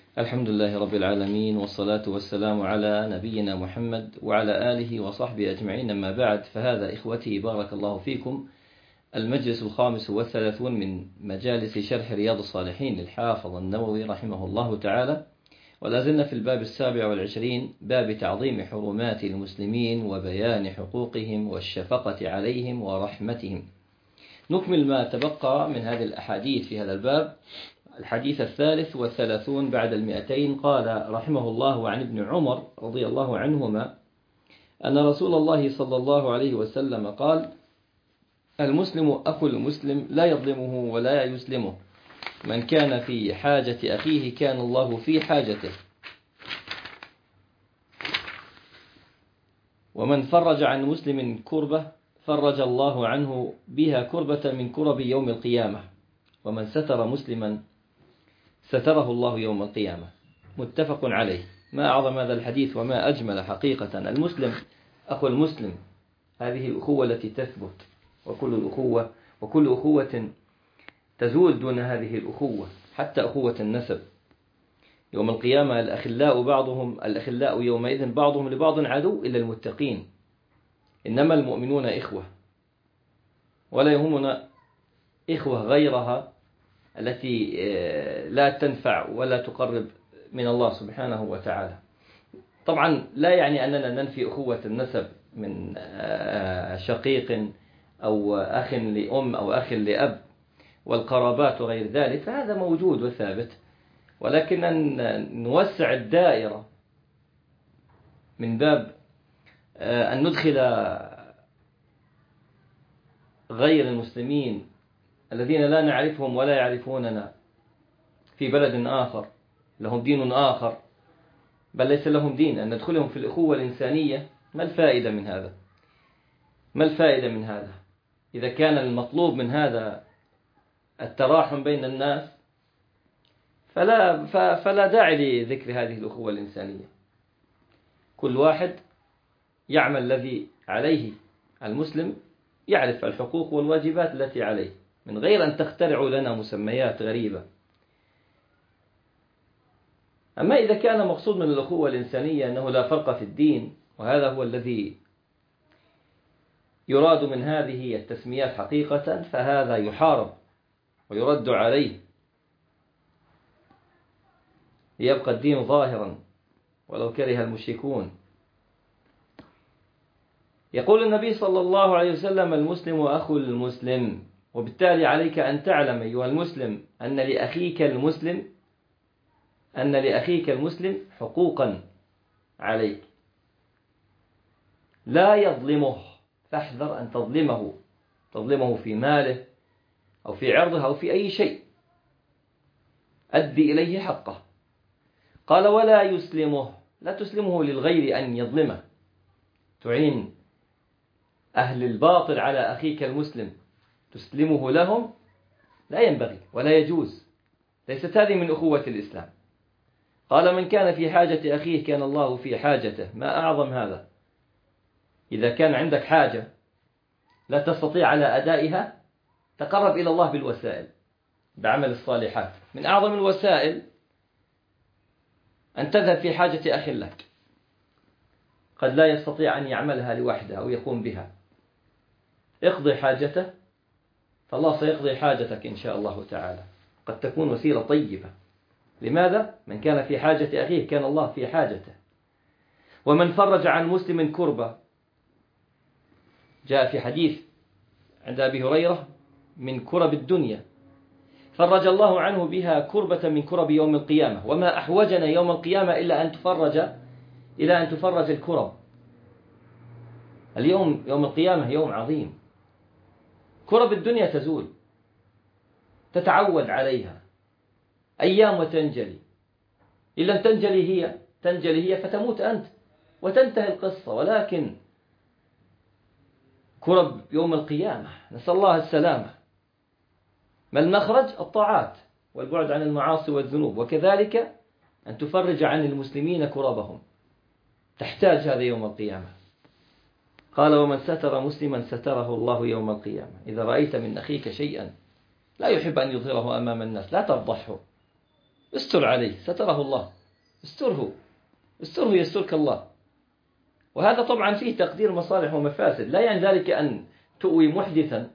الحمد لله رب العالمين، والصلاة والسلام على نبينا محمد وعلى آله وصحبه أجمعين. أما بعد، فهذا إخوتي بارك الله فيكم المجلس 35 من مجالس شرح رياض الصالحين للحافظ النووي رحمه الله تعالى، ولا زلنا في الباب 27 باب تعظيم حرمات المسلمين وبيان حقوقهم والشفقة عليهم ورحمتهم. نكمل ما تبقى من هذه الأحاديث في هذا الباب. الحديث 33 بعد 200. قال رحمه الله: عن ابن عمر رضي الله عنهما أن رسول الله صلى الله عليه وسلم قال: المسلم أخو المسلم لا يظلمه ولا يسلمه، من كان في حاجة أخيه كان الله في حاجته، ومن فرج عن مسلم كربة فرج الله عنه بها كربة من كرب يوم القيامة، ومن ستر مسلما ستره الله يوم القيامة. متفق عليه. ما أعظم هذا الحديث وما أجمل حقيقة. المسلم أخو المسلم، هذه الأخوة التي تثبت، وكل أخوة تزول دون هذه الأخوة، حتى أخوة النسب. يوم القيامة الأخلاء يومئذ بعضهم لبعض عدو إلا المتقين. إنما المؤمنون إخوة، ولا يهمنا إخوة غيرها التي لا تنفع ولا تقرب من الله سبحانه وتعالى. طبعا لا يعني أننا ننفي أخوة النسب من شقيق أو أخ لأم أو أخ لأب والقرابات وغير ذلك، فهذا موجود وثابت، ولكن أن نوسع الدائرة من باب أن ندخل غير المسلمين الذين لا نعرفهم ولا يعرفوننا في بلد آخر لهم دين آخر، بل ليس لهم دين، أن ندخلهم في الأخوة الإنسانية. ما الفائدة من هذا؟ ما الفائدة من هذا؟ إذا كان المطلوب من هذا التراحم بين الناس فلا داعي لذكر هذه الأخوة الإنسانية. كل واحد يعمل الذي عليه. المسلم يعرف الحقوق والواجبات التي عليه من غير أن تخترعوا لنا مسميات غريبة. أما إذا كان مقصود من الأخوة الإنسانية أنه لا فرق في الدين، وهذا هو الذي يراد من هذه التسميات حقيقة، فهذا يحارب ويرد عليه ليبقى الدين ظاهرا ولو كره المشركون. يقول النبي صلى الله عليه وسلم: المسلم أخو المسلم. وبالتالي عليك أن تعلم أيها المسلم أن لأخيك المسلم حقوقا عليك، لا يظلمه، فاحذر أن تظلمه في ماله أو في عرضه أو في أي شيء. أدي إليه حقه. قال: ولا يسلمه، لا تسلمه للغير أن يظلمه، تعين أهل الباطل على أخيك المسلم تسلمه لهم، لا ينبغي ولا يجوز، ليست هذه من أخوة الإسلام. قال: من كان في حاجة أخيه كان الله في حاجته. ما أعظم هذا. إذا كان عندك حاجة لا تستطيع على أدائها، تقرب إلى الله بالوسائل، بعمل الصالحات. من أعظم الوسائل أن تذهب في حاجة أخ لك قد لا يستطيع أن يعملها لوحده أو يقوم بها. اقضي حاجته، فالله سيقضي حاجتك إن شاء الله تعالى. قد تكون وسيلة طيبة. لماذا؟ من كان في حاجة أخيه كان الله في حاجته. ومن فرج عن مسلم كربة، جاء في حديث عند أبي هريرة: من كرب الدنيا فرج الله عنه بها كربة من كرب يوم القيامة. وما أحوجنا يوم القيامة إلى أن تفرج الكرب. اليوم يوم القيامة يوم عظيم. كرب الدنيا تزول، تتعود عليها أيام وتنجلي. إن لم تنجلي هي فتموت أنت وتنتهي القصة. ولكن كرب يوم القيامة نسأل الله السلامة. ما المخرج؟ الطاعات والبعد عن المعاصي والذنوب، وكذلك أن تفرج عن المسلمين كربهم. تحتاج هذا يوم القيامة. قال: ومن ستر مسلما ستره الله يوم القيامة. إذا رأيت من أخيك شيئا لا يحب أن يظهره أمام الناس لا تفضحه، استر عليه ستره الله، استره يسترك الله. وهذا طبعا فيه تقدير مصالح ومفاسد، لا يعني ذلك أن تؤوي محدثا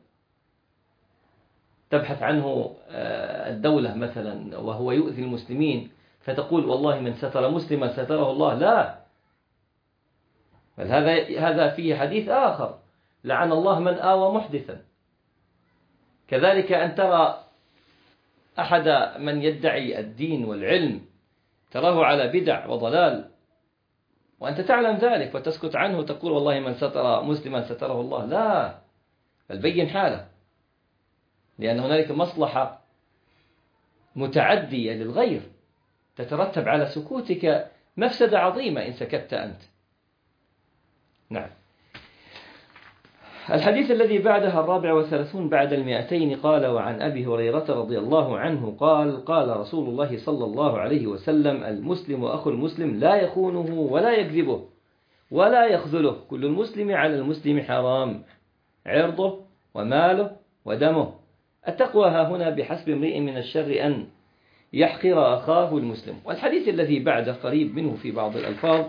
تبحث عنه الدولة مثلا وهو يؤذي المسلمين فتقول والله من ستر مسلما ستره الله، لا، بل هذا فيه حديث آخر: لعن الله من آوى محدثا. كذلك أن ترى أحد من يدعي الدين والعلم تراه على بدع وضلال وأنت تعلم ذلك وتسكت عنه وتقول والله من ستر مسلما ستره الله، لا، بل بين حاله، لأن هنالك مصلحة متعدية للغير تترتب على سكوتك مفسدة عظيمة إن سكت أنت. نعم. الحديث الذي بعدها 34 بعد 200 قال: وعن أبي هريرة رضي الله عنه قال: قال رسول الله صلى الله عليه وسلم: المسلم أخو المسلم لا يخونه ولا يكذبه ولا يخذله، كل المسلم على المسلم حرام، عرضه وماله ودمه. التقوى ها هنا بحسب امرئ من الشر أن يحقر أخاه المسلم. والحديث الذي بعده قريب منه في بعض الألفاظ،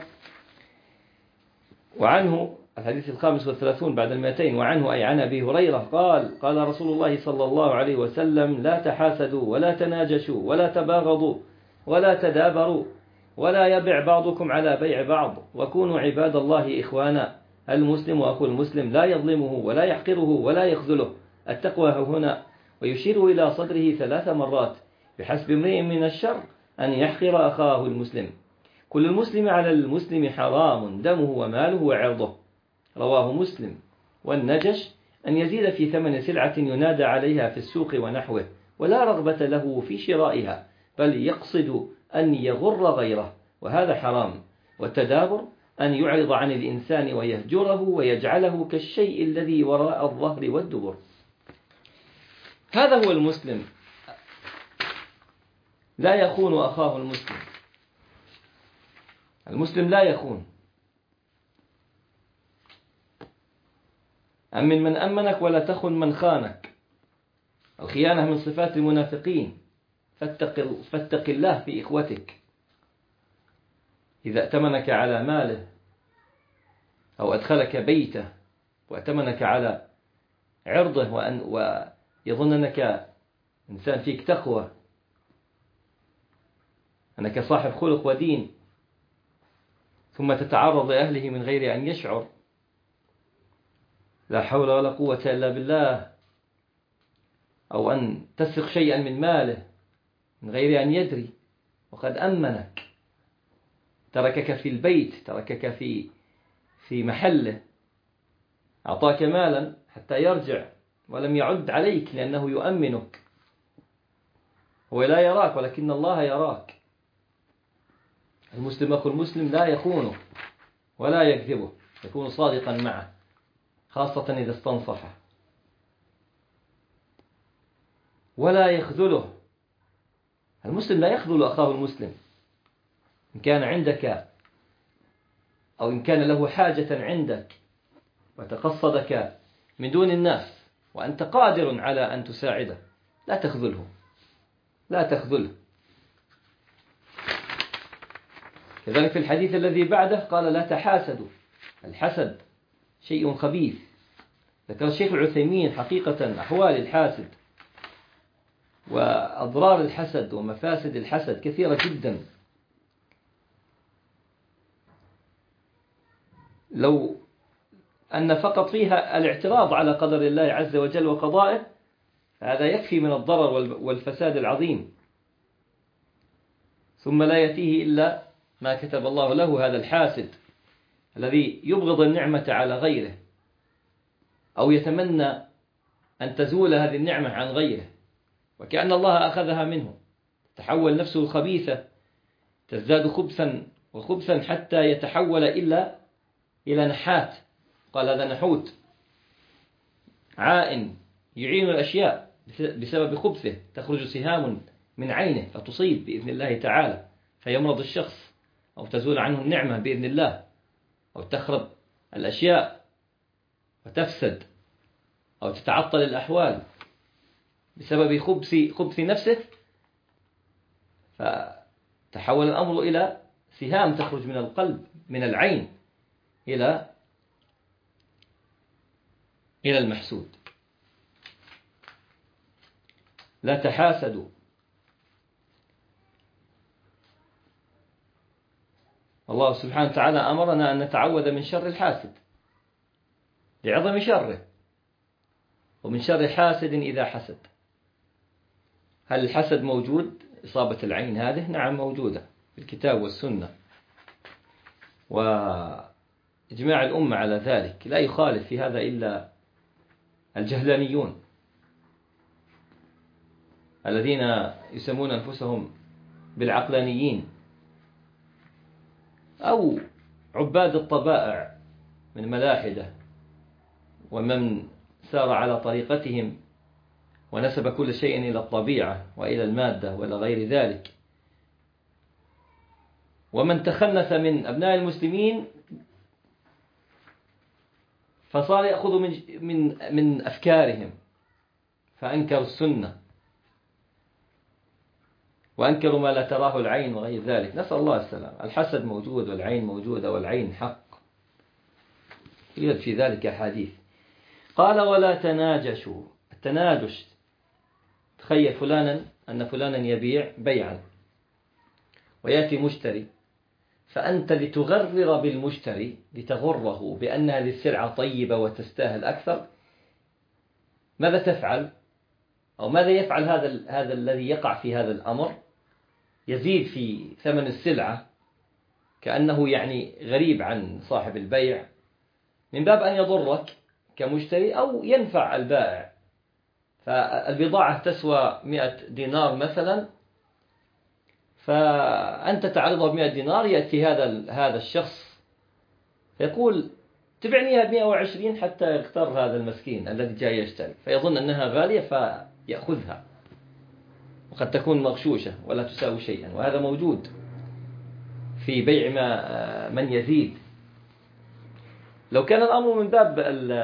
وعنه الحديث 35 بعد 200، وعنه أي عن أبي هريرة قال: قال رسول الله صلى الله عليه وسلم: لا تحاسدوا ولا تناجشوا ولا تباغضوا ولا تدابروا ولا يبع بعضكم على بيع بعض، وكونوا عباد الله إخوانا، المسلم أخو المسلم لا يظلمه ولا يحقره ولا يخذله. التقوى هنا ويشير إلى صدره 3 مرات: بحسب امرئ من الشر أن يحقر أخاه المسلم، كل المسلم على المسلم حرام، دمه وماله وعرضه. رواه مسلم. والنجش أن يزيد في ثمن سلعة ينادى عليها في السوق ونحوه ولا رغبة له في شرائها، بل يقصد أن يغر غيره، وهذا حرام. والتدابر أن يعرض عن الإنسان ويهجره ويجعله كالشيء الذي وراء الظهر والدبر. هذا هو المسلم، لا يخون أخاه المسلم. المسلم لا يخون. أمن من أمنك ولا تخن من خانك. الخيانة من صفات المنافقين، فاتق الله في إخوتك. إذا ائتمنك على ماله أو أدخلك بيته وأتمنك على عرضه ويظن أنك إنسان فيك تقوى، أنك صاحب خلق ودين، ثم تتعرض لأهله من غير أن يشعر، لا حول ولا قوة إلا بالله، أو أن تسرق شيئا من ماله من غير أن يدري، وقد أمنك، تركك في البيت، تركك في محله، أعطاك مالا حتى يرجع ولم يعد عليك لأنه يؤمنك. هو لا يراك ولكن الله يراك. المسلم أخو المسلم لا يخونه ولا يكذبه، يكون صادقا معه خاصة إذا استنصحه، ولا يخذله. المسلم لا يخذل أخاه المسلم إن كان عندك أو إن كان له حاجة عندك وتقصدك من دون الناس وأنت قادر على أن تساعده، لا تخذله، لا تخذله. كذلك في الحديث الذي بعده قال: لا تحاسدوا. الحسد شيء خبيث. ذكر الشيخ العثيمين حقيقة أحوال الحاسد وأضرار الحسد ومفاسد الحسد كثيرة جدا. لو أن فقط فيها الاعتراض على قدر الله عز وجل وقضائه هذا يكفي من الضرر والفساد العظيم، ثم لا يأتيه إلا ما كتب الله له. هذا الحاسد الذي يبغض النعمة على غيره أو يتمنى أن تزول هذه النعمة عن غيره وكأن الله أخذها منه، تحول نفسه خبيثة، تزداد خبثا وخبثا حتى يتحول إلى نحات. قال: هذا نحوت عائن يعين الأشياء بسبب خبثه، تخرج سهام من عينه فتصيب بإذن الله تعالى فيمرض الشخص، أو تزول عنه النعمة بإذن الله، أو تخرب الأشياء وتفسد، أو تتعطل الأحوال بسبب خبث نفسه. تحول الأمر إلى سهام تخرج من القلب، من العين إلى المحسود. لا تحاسدوا. الله سبحانه وتعالى أمرنا أن نتعوذ من شر الحاسد لعظم شره، ومن شر حاسد إذا حسد. هل الحسد موجود؟ إصابة العين هذه نعم موجودة في الكتاب والسنة، وإجماع الأمة على ذلك، لا يخالف في هذا إلا الجهلانيون الذين يسمون أنفسهم بالعقلانيين، أو عباد الطبائع من ملاحدة ومن سار على طريقتهم ونسب كل شيء إلى الطبيعة وإلى المادة وإلى غير ذلك، ومن تخنث من أبناء المسلمين فصار يأخذ من أفكارهم، فأنكروا السنة وأنكروا ما لا تراه العين وغير ذلك. نسأل الله السلام. الحسد موجود والعين موجودة والعين حق، يوجد في ذلك حديث. قال ولا تناجشوا. التناجش، تخيل أن فلانا يبيع بيعا ويأتي مشتري، فأنت لتغرر بالمشتري لتغره بأن هذه السلعة طيبة وتستاهل أكثر، ماذا تفعل؟ أو ماذا يفعل هذا الذي يقع في هذا الأمر؟ يزيد في ثمن السلعة كأنه يعني غريب عن صاحب البيع، من باب أن يضرك كمشتري أو ينفع البائع. فالبضاعة تسوى 100 دينار مثلا، فأنت تعرضها ب100 دينار، يأتي هذا الشخص يقول تبعنيها ب120 حتى يغتر هذا المسكين الذي جاي يشتري، فيظن أنها غالية فيأخذها، وقد تكون مغشوشة ولا تساوي شيئا. وهذا موجود في بيع من يزيد. لو كان الأمر من باب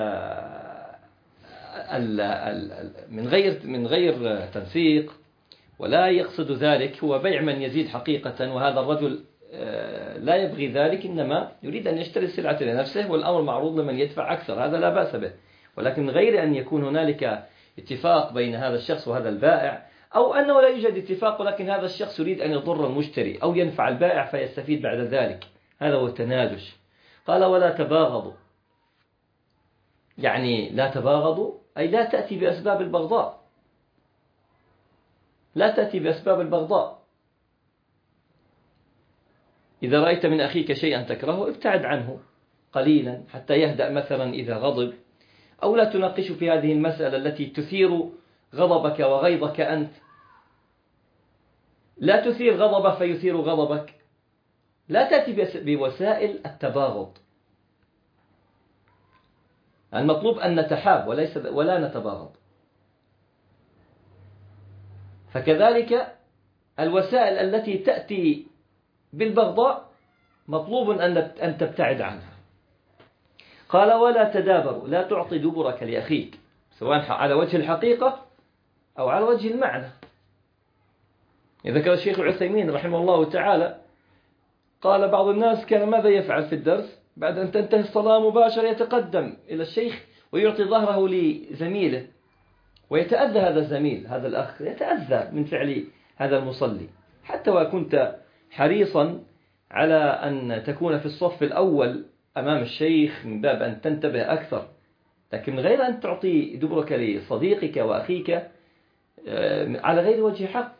من غير تنسيق ولا يقصد ذلك، هو بيع من يزيد حقيقة، وهذا الرجل لا يبغي ذلك، إنما يريد أن يشتري السلعة لنفسه والأمر معروض لمن يدفع أكثر، هذا لا بأس به. ولكن غير أن يكون هنالك اتفاق بين هذا الشخص وهذا البائع، أو أنه لا يوجد اتفاق ولكن هذا الشخص يريد أن يضر المشتري أو ينفع البائع فيستفيد بعد ذلك، هذا هو التناجش. قال ولا تباغضوا، يعني لا تباغضوا أي لا تأتي بأسباب البغضاء، لا تأتي بأسباب البغضاء. إذا رأيت من أخيك شيئا تكرهه ابتعد عنه قليلا حتى يهدأ مثلا إذا غضب، أو لا تناقش في هذه المسألة التي تثير غضبك وغيظك أنت، لا تثير غضبه فيثير غضبك، لا تأتي بوسائل التباغض. المطلوب أن نتحاب ولا نتباغض. فكذلك الوسائل التي تأتي بالبغضاء مطلوب أن تبتعد عنها. قال ولا تدابروا، لا تعطي دبرك لأخيك سواء على وجه الحقيقة أو على وجه المعنى. ذكر الشيخ العثيمين رحمه الله تعالى قال بعض الناس كان ماذا يفعل في الدرس؟ بعد أن تنتهي الصلاة مباشرة يتقدم إلى الشيخ ويعطي ظهره لزميله، ويتأذى هذا الزميل، هذا الأخ يتأذى من فعل هذا المصلي، حتى وكنت حريصا على أن تكون في الصف الأول أمام الشيخ من باب أن تنتبه أكثر، لكن غير أن تعطي دبرك لصديقك وأخيك على غير وجه حق.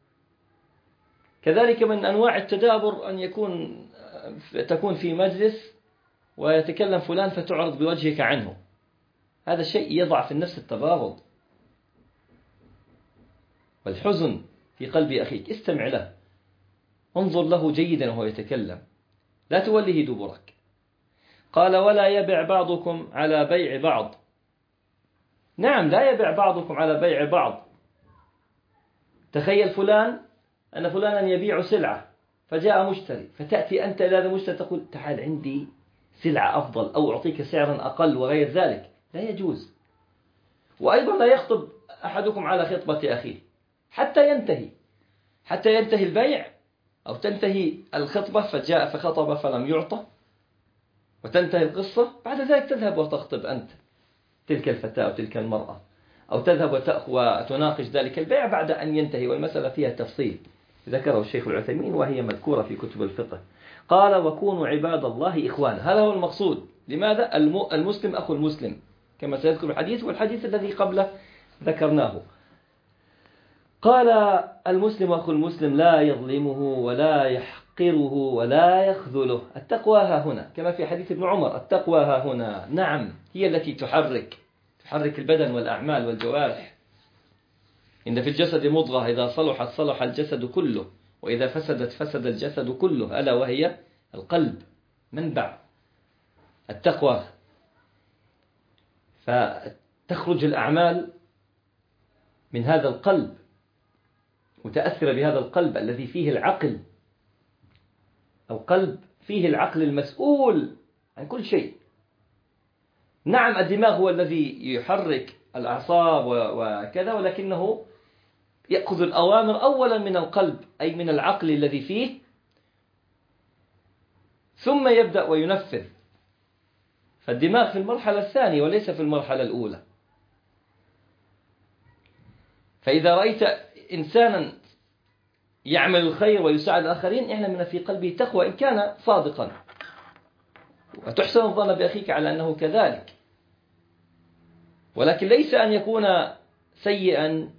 كذلك من أنواع التدابر أن تكون في مجلس ويتكلم فلان فتعرض بوجهك عنه، هذا الشيء يضع في النفس التباغض والحزن في قلب أخيك. استمع له، انظر له جيدا وهو يتكلم، لا توله دبرك. قال ولا يبع بعضكم على بيع بعض. نعم، لا يبع بعضكم على بيع بعض. تخيل أن فلانا يبيع سلعة فجاء مشتري، فتأتي أنت إلى هذا المشتري تقول تعال عندي سلعة أفضل أو أعطيك سعرا أقل وغير ذلك، لا يجوز. وأيضا لا يخطب أحدكم على خطبة أخيه حتى ينتهي البيع، أو تنتهي الخطبة فجاء فخطب فلم يعطى وتنتهي القصة، بعد ذلك تذهب وتخطب أنت تلك الفتاة أو تلك المرأة، أو تذهب وتناقش ذلك البيع بعد أن ينتهي، والمسألة فيها تفصيل ذكره الشيخ العثيمين وهي مذكورة في كتب الفقه. قال وكونوا عباد الله إخوانا، هذا هو المقصود. لماذا؟ المسلم أخو المسلم كما سيذكر الحديث، والحديث الذي قبله ذكرناه. قال المسلم أخو المسلم لا يظلمه ولا يحقره ولا يخذله. التقوى ها هنا كما في حديث ابن عمر، التقوى ها هنا نعم هي التي تحرك البدن والأعمال والجوارح. إن في الجسد مضغة إذا صلحت صلح الجسد كله وإذا فسدت فسد الجسد كله، ألا وهي القلب، منبع التقوى. فتخرج الأعمال من هذا القلب، متأثرة بهذا القلب الذي فيه العقل، القلب فيه العقل المسؤول عن كل شيء. نعم الدماغ هو الذي يحرك الأعصاب وكذا، ولكنه يأخذ الأوامر أولا من القلب أي من العقل الذي فيه، ثم يبدأ وينفذ. فالدماغ في المرحلة الثانية وليس في المرحلة الأولى. فإذا رأيت إنسانا يعمل الخير ويساعد الآخرين اعلم من في قلبه تقوى إن كان صادقا، وتحسن الظن بأخيك على أنه كذلك، ولكن ليس أن يكون سيئا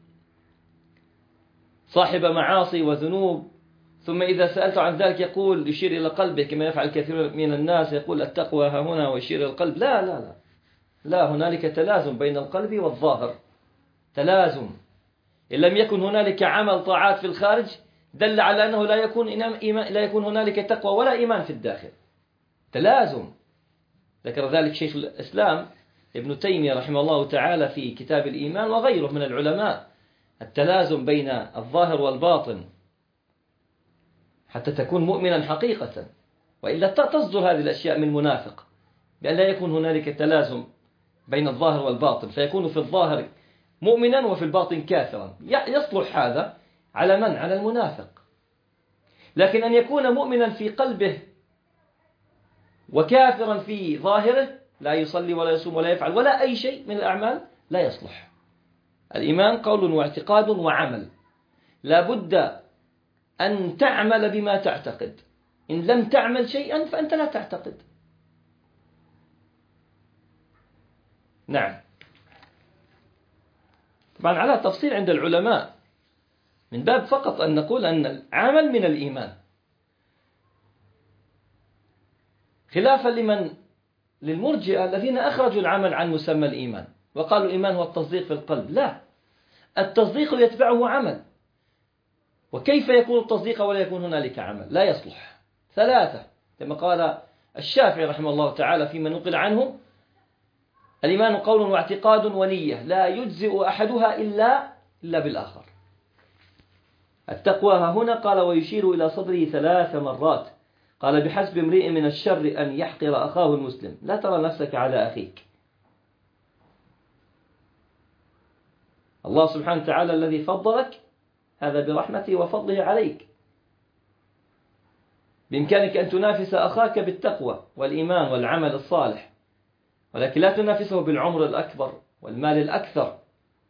صاحب معاصي وذنوب ثم إذا سألت عن ذلك يقول يشير إلى قلبه كما يفعل كثير من الناس، يقول التقوى ها هنا ويشير إلى القلب. لا لا لا لا، هنالك تلازم بين القلب والظاهر، تلازم. إن لم يكن هنالك عمل طاعات في الخارج دل على أنه لا يكون هنالك تقوى ولا إيمان في الداخل، تلازم. ذكر ذلك شيخ الإسلام ابن تيمية رحمه الله تعالى في كتاب الإيمان وغيره من العلماء، التلازم بين الظاهر والباطن حتى تكون مؤمنا حقيقة، وإلا تصدر هذه الأشياء من منافق، بأن لا يكون هنالك تلازم بين الظاهر والباطن، فيكون في الظاهر مؤمنا وفي الباطن كافرا. يصلح هذا على من؟ على المنافق. لكن أن يكون مؤمنا في قلبه وكافرا في ظاهره، لا يصلي ولا يصوم ولا يفعل ولا أي شيء من الأعمال، لا يصلح. الإيمان قول واعتقاد وعمل، لا بد أن تعمل بما تعتقد. إن لم تعمل شيئا فأنت لا تعتقد. نعم، طبعا على تفصيل عند العلماء، من باب فقط أن نقول أن العمل من الإيمان، خلافا للمرجئة الذين أخرجوا العمل عن مسمى الإيمان وقالوا الإيمان هو التصديق في القلب. لا، التصديق يتبعه عمل. وكيف يكون التصديق ولا يكون هنالك عمل؟ لا يصلح. ثلاثة كما قال الشافعي رحمه الله تعالى فيما نقل عنه: الإيمان قول واعتقاد ونية لا يجزئ أحدها إلا بالآخر. التقوى ها هنا قال ويشير إلى صدره 3 مرات، قال بحسب امرئ من الشر أن يحقر أخاه المسلم، لا ترى نفسك على أخيك. الله سبحانه وتعالى الذي فضلك هذا برحمته وفضله عليك، بإمكانك أن تنافس أخاك بالتقوى والإيمان والعمل الصالح، ولكن لا تنافسه بالعمر الأكبر والمال الأكثر.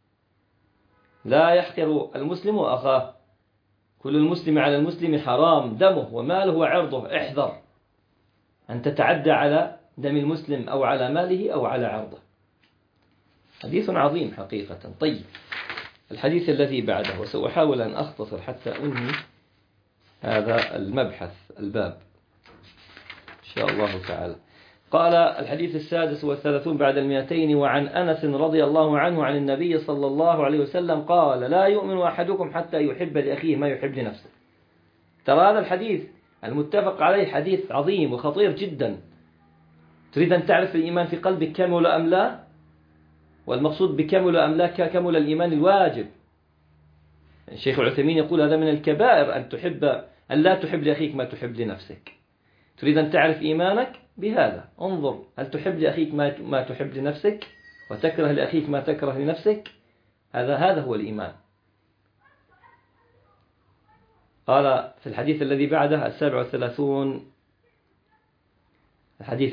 لا يحقر المسلم أخاه، كل المسلم على المسلم حرام دمه وماله وعرضه. احذر أن تتعدى على دم المسلم أو على ماله أو على عرضه. حديث عظيم حقيقة. طيب، الحديث الذي بعده، وسأحاول أن أختصر حتى أنهي هذا المبحث الباب إن شاء الله تعالى. قال الحديث 36 بعد 200: وعن أنس رضي الله عنه عن النبي صلى الله عليه وسلم قال: لا يؤمن أحدكم حتى يحب لأخيه ما يحب لنفسه. ترى هذا الحديث المتفق عليه حديث عظيم وخطير جدا. تريد أن تعرف الإيمان في قلبك كمل أم لا؟ والمقصود بكمل أم لا كمل الإيمان الواجب. الشيخ العثيمين يقول هذا من الكبائر أن لا تحب لأخيك ما تحب لنفسك. تريد أن تعرف إيمانك بهذا، انظر هل تحب لأخيك ما تحب لنفسك وتكره لأخيك ما تكره لنفسك؟ هذا هو الإيمان. قال في الحديث الذي بعده 37، الحديث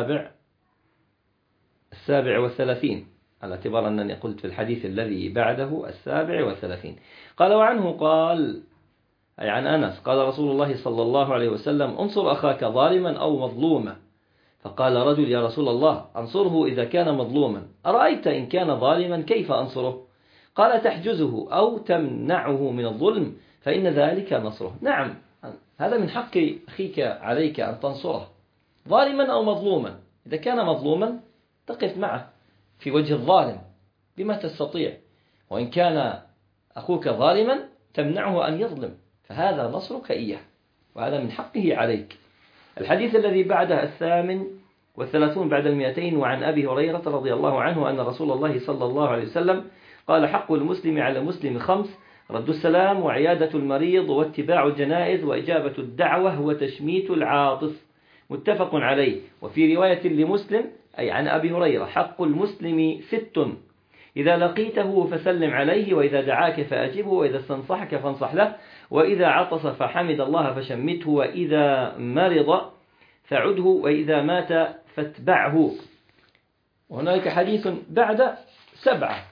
37 على اعتبار أنني قلت في الحديث الذي بعده 37. قال وعنه قال، أي عن أنس، قال رسول الله صلى الله عليه وسلم: انصر أخاك ظالما أو مظلوما. فقال رجل: يا رسول الله، أنصره إذا كان مظلوما، أرأيت إن كان ظالما كيف أنصره؟ قال: تحجزه أو تمنعه من الظلم فإن ذلك نصره. نعم، هذا من حق أخيك عليك أن تنصره ظالما أو مظلوما. إذا كان مظلوما تقف معه في وجه الظالم بما تستطيع، وإن كان أخوك ظالما تمنعه أن يظلم، فهذا نصرك إياه، وهذا من حقه عليك. الحديث الذي بعده 38 بعد 200، وعن أبي هريرة رضي الله عنه أن رسول الله صلى الله عليه وسلم قال: حق المسلم على المسلم 5: رد السلام، وعيادة المريض، واتباع الجنائز، وإجابة الدعوة، وتشميت العاطف. متفق عليه. وفي رواية لمسلم أي عن أبي هريرة: حق المسلم 6: إذا لقيته فسلم عليه، وإذا دعاك فأجبه، وإذا استنصحك فانصح له، وإذا عطس فحمد الله فشمته، وإذا مرض فعده، وإذا مات فاتبعه. وهناك حديث بعد 7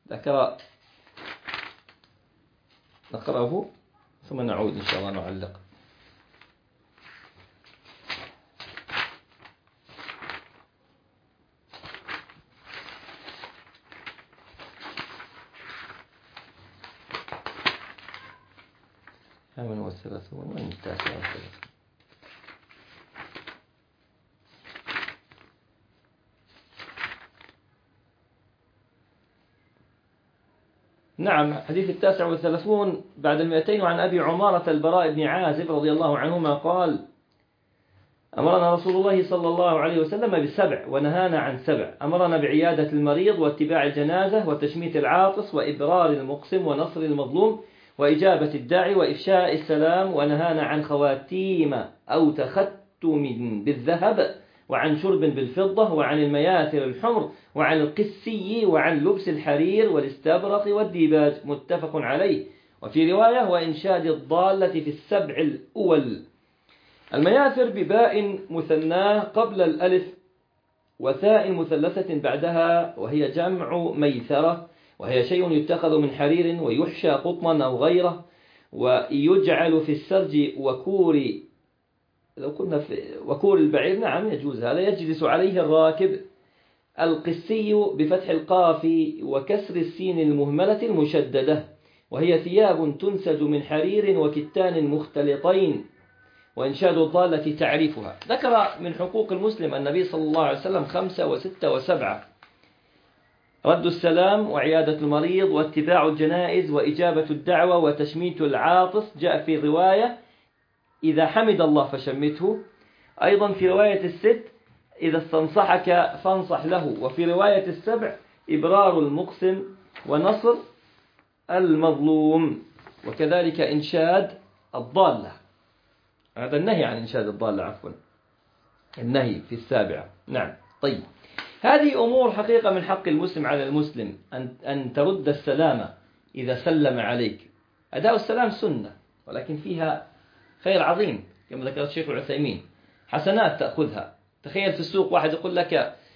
نقرأه ثم نعود إن شاء الله نعلق. وين 39. نعم، حديث 39 بعد 200، وعن أبي عمارة البراء بن عازب رضي الله عنهما قال: أمرنا رسول الله صلى الله عليه وسلم ب7 ونهانا عن 7: أمرنا بعيادة المريض، واتباع الجنازة، وتشميت العاطس، وإبرار المقسم، ونصر المظلوم، وإجابة الداعي، وإفشاء السلام، ونهانا عن خواتيم أو تختم بالذهب، وعن شرب بالفضة، وعن المياثر الحمر، وعن القسي، وعن لبس الحرير والاستبرق والديباج. متفق عليه. وفي رواية: وإنشاد الضالة في 7 الأول. المياثر بباء مثناه قبل الألف وثاء مثلثة بعدها، وهي جمع ميثرة، وهي شيء يتخذ من حرير ويحشى قطنا أو غيره، ويجعل في السرج وكور، لو كنا في وكور البعير، نعم يجوز هذا، يجلس عليه الراكب. القسي بفتح القاف وكسر السين المهملة المشددة، وهي ثياب تنسج من حرير وكتان مختلطين. وإنشاد الضالة تعريفها. ذكر من حقوق المسلم النبي صلى الله عليه وسلم 5 و6 و7: رد السلام، وعيادة المريض، واتباع الجنائز، وإجابة الدعوة، وتشميت العاطس. جاء في رواية: إذا حمد الله فشمته. أيضا في رواية 6: إذا استنصحك فانصح له. وفي رواية 7: إبرار المقسم، ونصر المظلوم. وكذلك إنشاد الضالة، هذا النهي عن إنشاد الضالة، عفوا، النهي في 7. نعم. طيب، هذه أمور حقيقة من حق المسلم على المسلم، أن ترد السلام إذا سلم عليك. أداء السلام سنة، ولكن فيها خير عظيم كما ذكر الشيخ العثيمين، حسنات تأخذها. تخيل في السوق واحد يقول لك: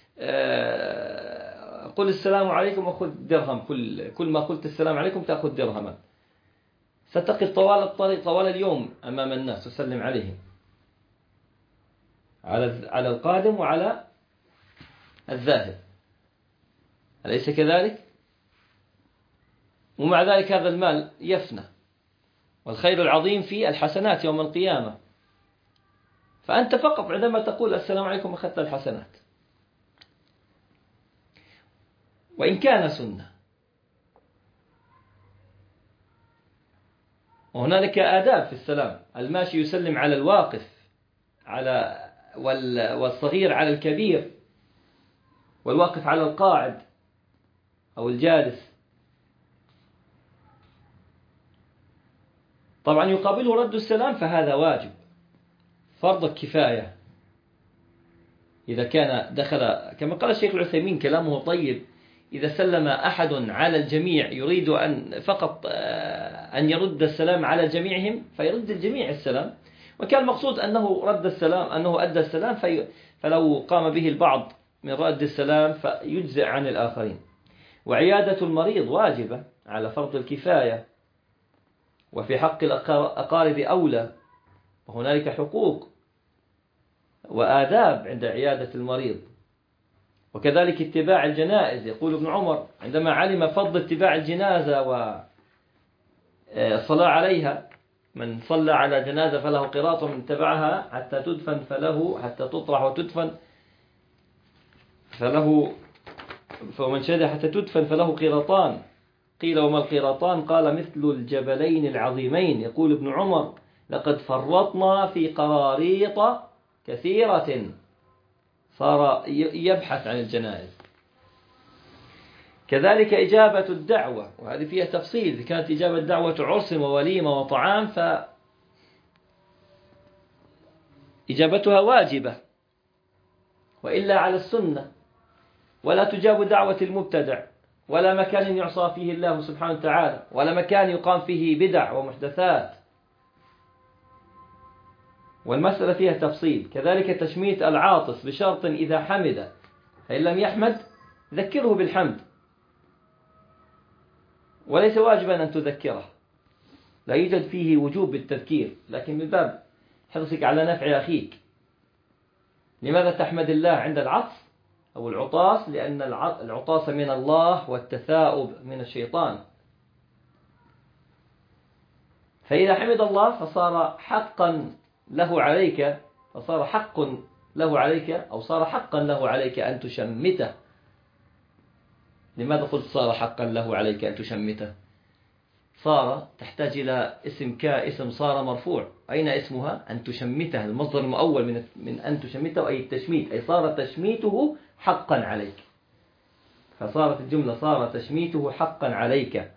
قل السلام عليكم وخذ درهم، كل ما قلت السلام عليكم تأخذ درهما. ستقف طوال الطريق، طوال اليوم أمام الناس وسلم عليهم، على القادم وعلى الذاهب، أليس كذلك؟ ومع ذلك هذا المال يفنى، والخير العظيم في الحسنات يوم القيامة. فأنت فقط عندما تقول السلام عليكم أخذت الحسنات، وإن كان سنة. وهنالك آداب في السلام. الماشي يسلم على الواقف، والصغير على الكبير، والواقف على القاعد أو الجالس. طبعا يقابله رد السلام، فهذا واجب فرض الكفاية. إذا كان دخل، كما قال الشيخ العثيمين كلامه طيب، إذا سلم أحد على الجميع يريد أن فقط أن يرد السلام على جميعهم فيرد الجميع السلام، وكان المقصود أنه رد السلام، أنه أدى السلام، فلو قام به البعض من رد السلام فيجزئ عن الآخرين. وعيادة المريض واجبة على فرض الكفاية، وفي حق الأقارب أولى، وهنالك حقوق وآداب عند عيادة المريض. وكذلك اتباع الجنائز، يقول ابن عمر عندما علم فضل اتباع الجنازة والصلاة عليها: من صلى على جنازة فله قراط، ومن اتبعها حتى تدفن فله، حتى تطرح وتدفن فله، فمن شهد حتى تدفن فله قراطان. قيل: وما القراطان؟ قال: مثل الجبلين العظيمين. يقول ابن عمر: لقد فرطنا في قراريط كثيرة. صار يبحث عن الجنائز. كذلك إجابة الدعوة، وهذه فيها تفصيل. إذا كانت إجابة دعوة عرس ووليمة وطعام فإجابتها واجبة، وإلا على السنة. ولا تجاب دعوة المبتدع، ولا مكان يعصى فيه الله سبحانه وتعالى، ولا مكان يقام فيه بدع ومحدثات. والمسألة فيها تفصيل. كذلك تشميت العاطس بشرط إذا حمد، فإن لم يحمد ذكره بالحمد، وليس واجبا أن تذكره، لا يوجد فيه وجوب بالتذكير، لكن من باب حرصك على نفع أخيك. لماذا تحمد الله عند العطس أو العطاس؟ لأن العطاس من الله والتثاؤب من الشيطان. فإذا حمد الله فصار حقا له عليك، فصار حق له عليك، أو صار حقا له عليك أن تشمته. لماذا قلت صار حقا له عليك أن تشمته؟ صار تحتاج إلى اسم كاسم صار مرفوع. أين اسمها؟ أن تشمته. المصدر المؤول من أن تشمته أي التشميت، أي صار تشميته حقا عليك. فصارت الجملة صار تشميته حقا عليك.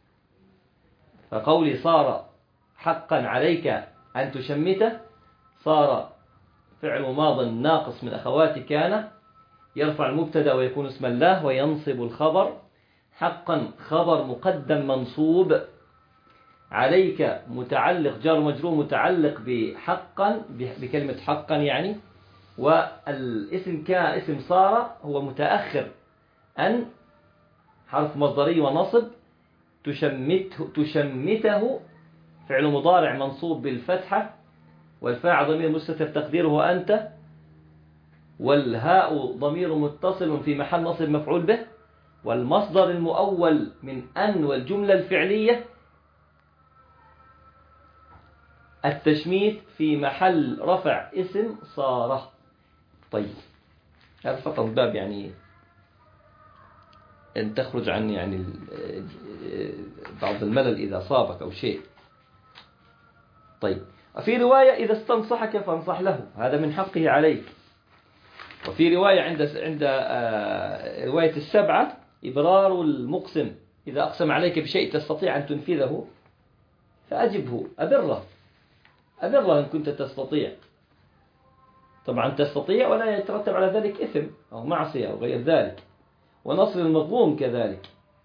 فقولي صار حقا عليك أن تشمته صار فعل ماض ناقص من أخوات كان، يرفع المبتدأ ويكون اسم الله، وينصب الخبر. حقا خبر مقدم منصوب، عليك متعلق جار مجرور متعلق بحقا، بكلمة حقا يعني. والاسم كاسم صار هو متأخر، أن حرف مصدري ونصب. تشمته فعل مضارع منصوب بالفتحة، والفاعل ضمير مستتر تقديره أنت، والهاء ضمير متصل في محل نصب مفعول به، والمصدر المؤول من أن والجملة الفعلية التشميت في محل رفع اسم صار. طيب، هذا فقط باب يعني أن تخرج عن يعني بعض الملل إذا صابك أو شيء. طيب، وفي رواية: إذا استنصحك فانصح له، هذا من حقه عليك. وفي رواية عند رواية السبعة: إبرار المقسم، إذا أقسم عليك بشيء تستطيع أن تنفذه فأجبه، أبره إن كنت تستطيع. طبعا تستطيع ولا يترتب على ذلك إثم أو معصية أو غير ذلك. ونصر المظلوم كذلك.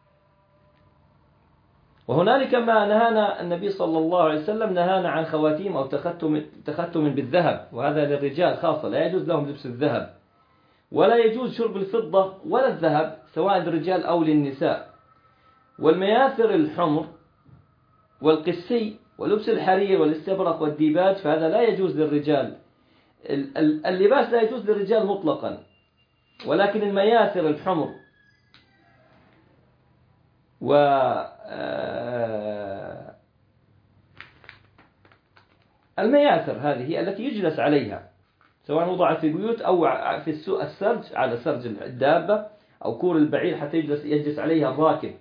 وهنالك ما نهانا النبي صلى الله عليه وسلم، نهانا عن خواتيم أو تختم بالذهب، وهذا للرجال خاصة، لا يجوز لهم لبس الذهب، ولا يجوز شرب الفضة ولا الذهب سواء للرجال أو للنساء. والمياثر الحمر والقسي ولبس الحرير والاستبرق والديباج، فهذا لا يجوز للرجال. اللباس لا يجوز للرجال مطلقا، ولكن المياثر الحمر المياثر هذه التي يجلس عليها، سواء وضعت في البيوت أو في السرج، على سرج الدابة أو كور البعير حتى يجلس عليها الراكب.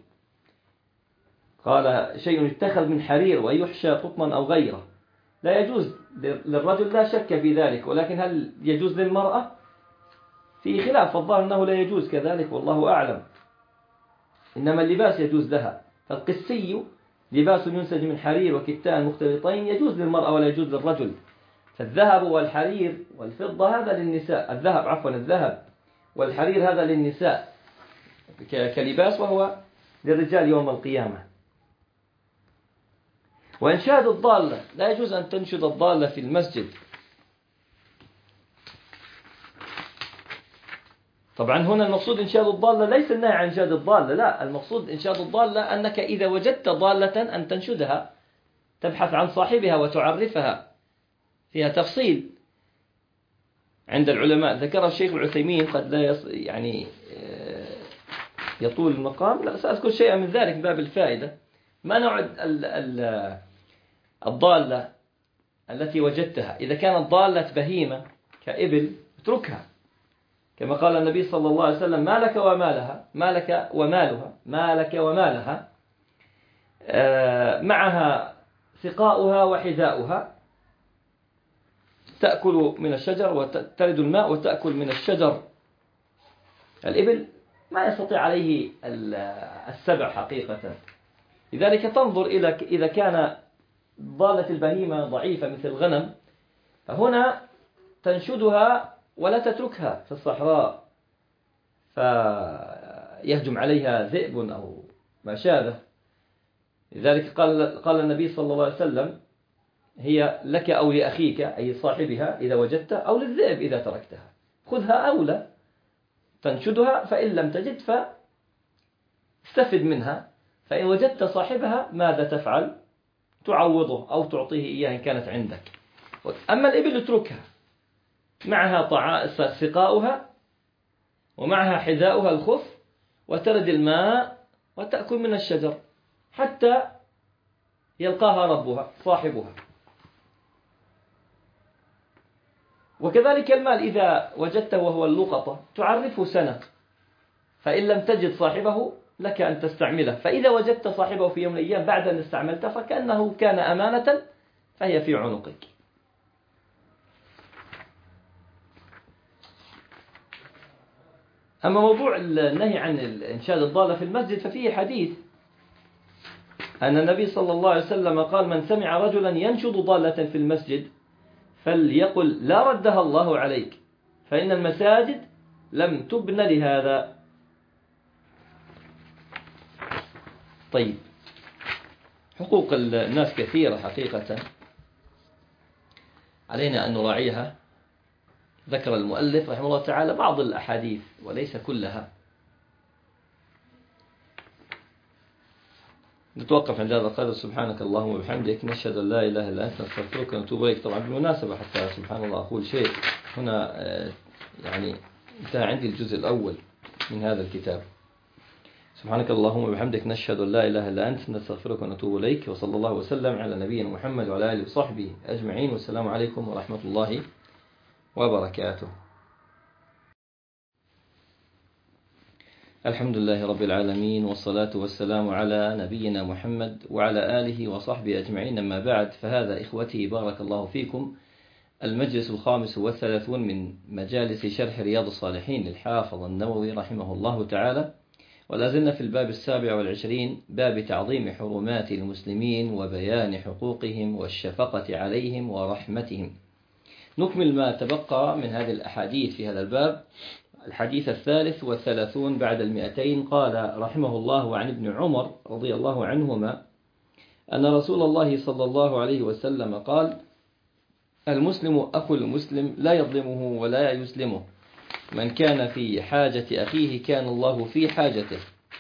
قال: شيء يتخذ من حرير ويحشى قطنا أو غيره. لا يجوز للرجل، لا شك في ذلك، ولكن هل يجوز للمرأة؟ في خلاف، الظاهر أنه لا يجوز كذلك، والله أعلم. إنما اللباس يجوز لها. فالقسي لباس ينسج من حرير وكتان مختلطين، يجوز للمرأة ولا يجوز للرجل. فالذهب والحرير والفضة هذا للنساء، الذهب والحرير هذا للنساء. كلباس، وهو للرجال يوم القيامة. وإنشاد الضالة، لا يجوز أن تنشد الضالة في المسجد. طبعا هنا المقصود إنشاد الضالة ليس النهي عن إنشاد الضالة، لا، المقصود إنشاد الضالة أنك إذا وجدت ضالة أن تنشدها، تبحث عن صاحبها وتعرفها، فيها تفصيل عند العلماء ذكر الشيخ العثيمين، قد لا يعني يطول المقام، لا سأذكر شيئا من ذلك من باب الفائدة. ما نوع الضالة التي وجدتها؟ إذا كانت ضالة بهيمة كإبل اتركها، كما قال النبي صلى الله عليه وسلم: ما لك ومالها، ما لك ومالها، ما لك ومالها، معها سقاؤها وحذاؤها، تأكل من الشجر وترد الماء وتأكل من الشجر. الإبل ما يستطيع عليه السبع حقيقة، لذلك تنظر إلى إذا كان ضالة البهيمة ضعيفة مثل الغنم، فهنا تنشدها ولا تتركها في الصحراء فيهجم عليها ذئب أو ما شابه. لذلك قال النبي صلى الله عليه وسلم: هي لك أو لأخيك، أي صاحبها إذا وجدت، أو للذئب إذا تركتها. خذها أولى، تنشدها، فإن لم تجد فاستفد منها، فإن وجدت صاحبها ماذا تفعل؟ تعوضه أو تعطيه إياه إن كانت عندك. أما الإبل اتركها، معها سقاؤها ومعها حذاؤها الخف، وترد الماء وتأكل من الشجر حتى يلقاها ربها صاحبها. وكذلك المال إذا وجدته وهو اللقطة تعرفه سنة، فإن لم تجد صاحبه لك أن تستعمله، فإذا وجدت صاحبه في يوم من الأيام بعد أن استعملته فكأنه كان أمانة فهي في عنقك. أما موضوع النهي عن إنشاد الضالة في المسجد ففيه حديث أن النبي صلى الله عليه وسلم قال: من سمع رجلا ينشد ضالة في المسجد فليقل: لا ردها الله عليك، فإن المساجد لم تبن لهذا. طيب، حقوق الناس كثيرة حقيقة، علينا أن نراعيها. ذكر المؤلف رحمه الله تعالى بعض الأحاديث وليس كلها. نتوقف عند هذا القدر. سبحانك اللهم وبحمدك، نشهد أن لا إله إلا أنت، نستغفرك ونتوب إليك. طبعا بالمناسبة حتى سبحان الله أقول شيء هنا، يعني انتهى عندي الجزء الأول من هذا الكتاب. سبحانك اللهم وبحمدك، نشهد أن لا إله إلا أنت، نستغفرك ونتوب إليك. وصلى الله وسلم على نبينا محمد وعلى آله وصحبه أجمعين، والسلام عليكم ورحمة الله وبركاته. الحمد لله رب العالمين، والصلاة والسلام على نبينا محمد وعلى آله وصحبه أجمعين، أما بعد، فهذا إخوتي بارك الله فيكم المجلس 35 من مجالس شرح رياض الصالحين للحافظ النووي رحمه الله تعالى، ولا زلنا في الباب 27، باب تعظيم حرمات المسلمين وبيان حقوقهم والشفقة عليهم ورحمتهم. نكمل ما تبقى من هذه الأحاديث في هذا الباب. الحديث 33 بعد 200. قال رحمه الله: عن ابن عمر رضي الله عنهما أن رسول الله صلى الله عليه وسلم قال: المسلم أخو المسلم لا يظلمه ولا يسلمه، من كان في حاجة أخيه كان الله في حاجته،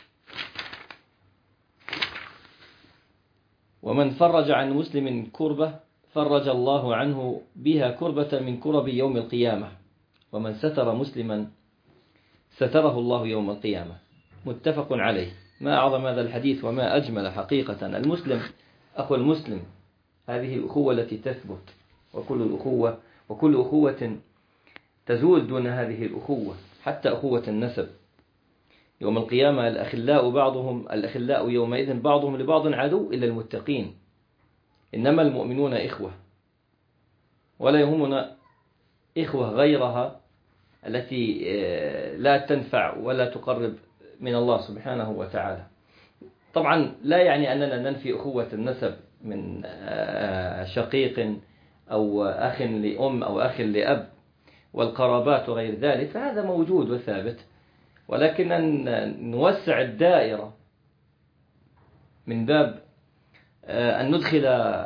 ومن فرج عن مسلم كربة فرج الله عنه بها كربة من كرب يوم القيامة، ومن ستر مسلما ستره الله يوم القيامة. متفق عليه. ما أعظم هذا الحديث وما أجمل حقيقة. المسلم أخو المسلم، هذه الأخوة التي تثبت، وكل أخوة تزول دون هذه الأخوة، حتى أخوة النسب. يوم القيامة الأخلاء يومئذ بعضهم لبعض عدو إلا المتقين. إنما المؤمنون إخوة، ولا يهمنا إخوة غيرها التي لا تنفع ولا تقرب من الله سبحانه وتعالى. طبعا لا يعني أننا ننفي أخوة النسب من شقيق أو أخ لأم أو أخ لأب والقرابات وغير ذلك، فهذا موجود وثابت، ولكن أن نوسع الدائرة من باب أن ندخل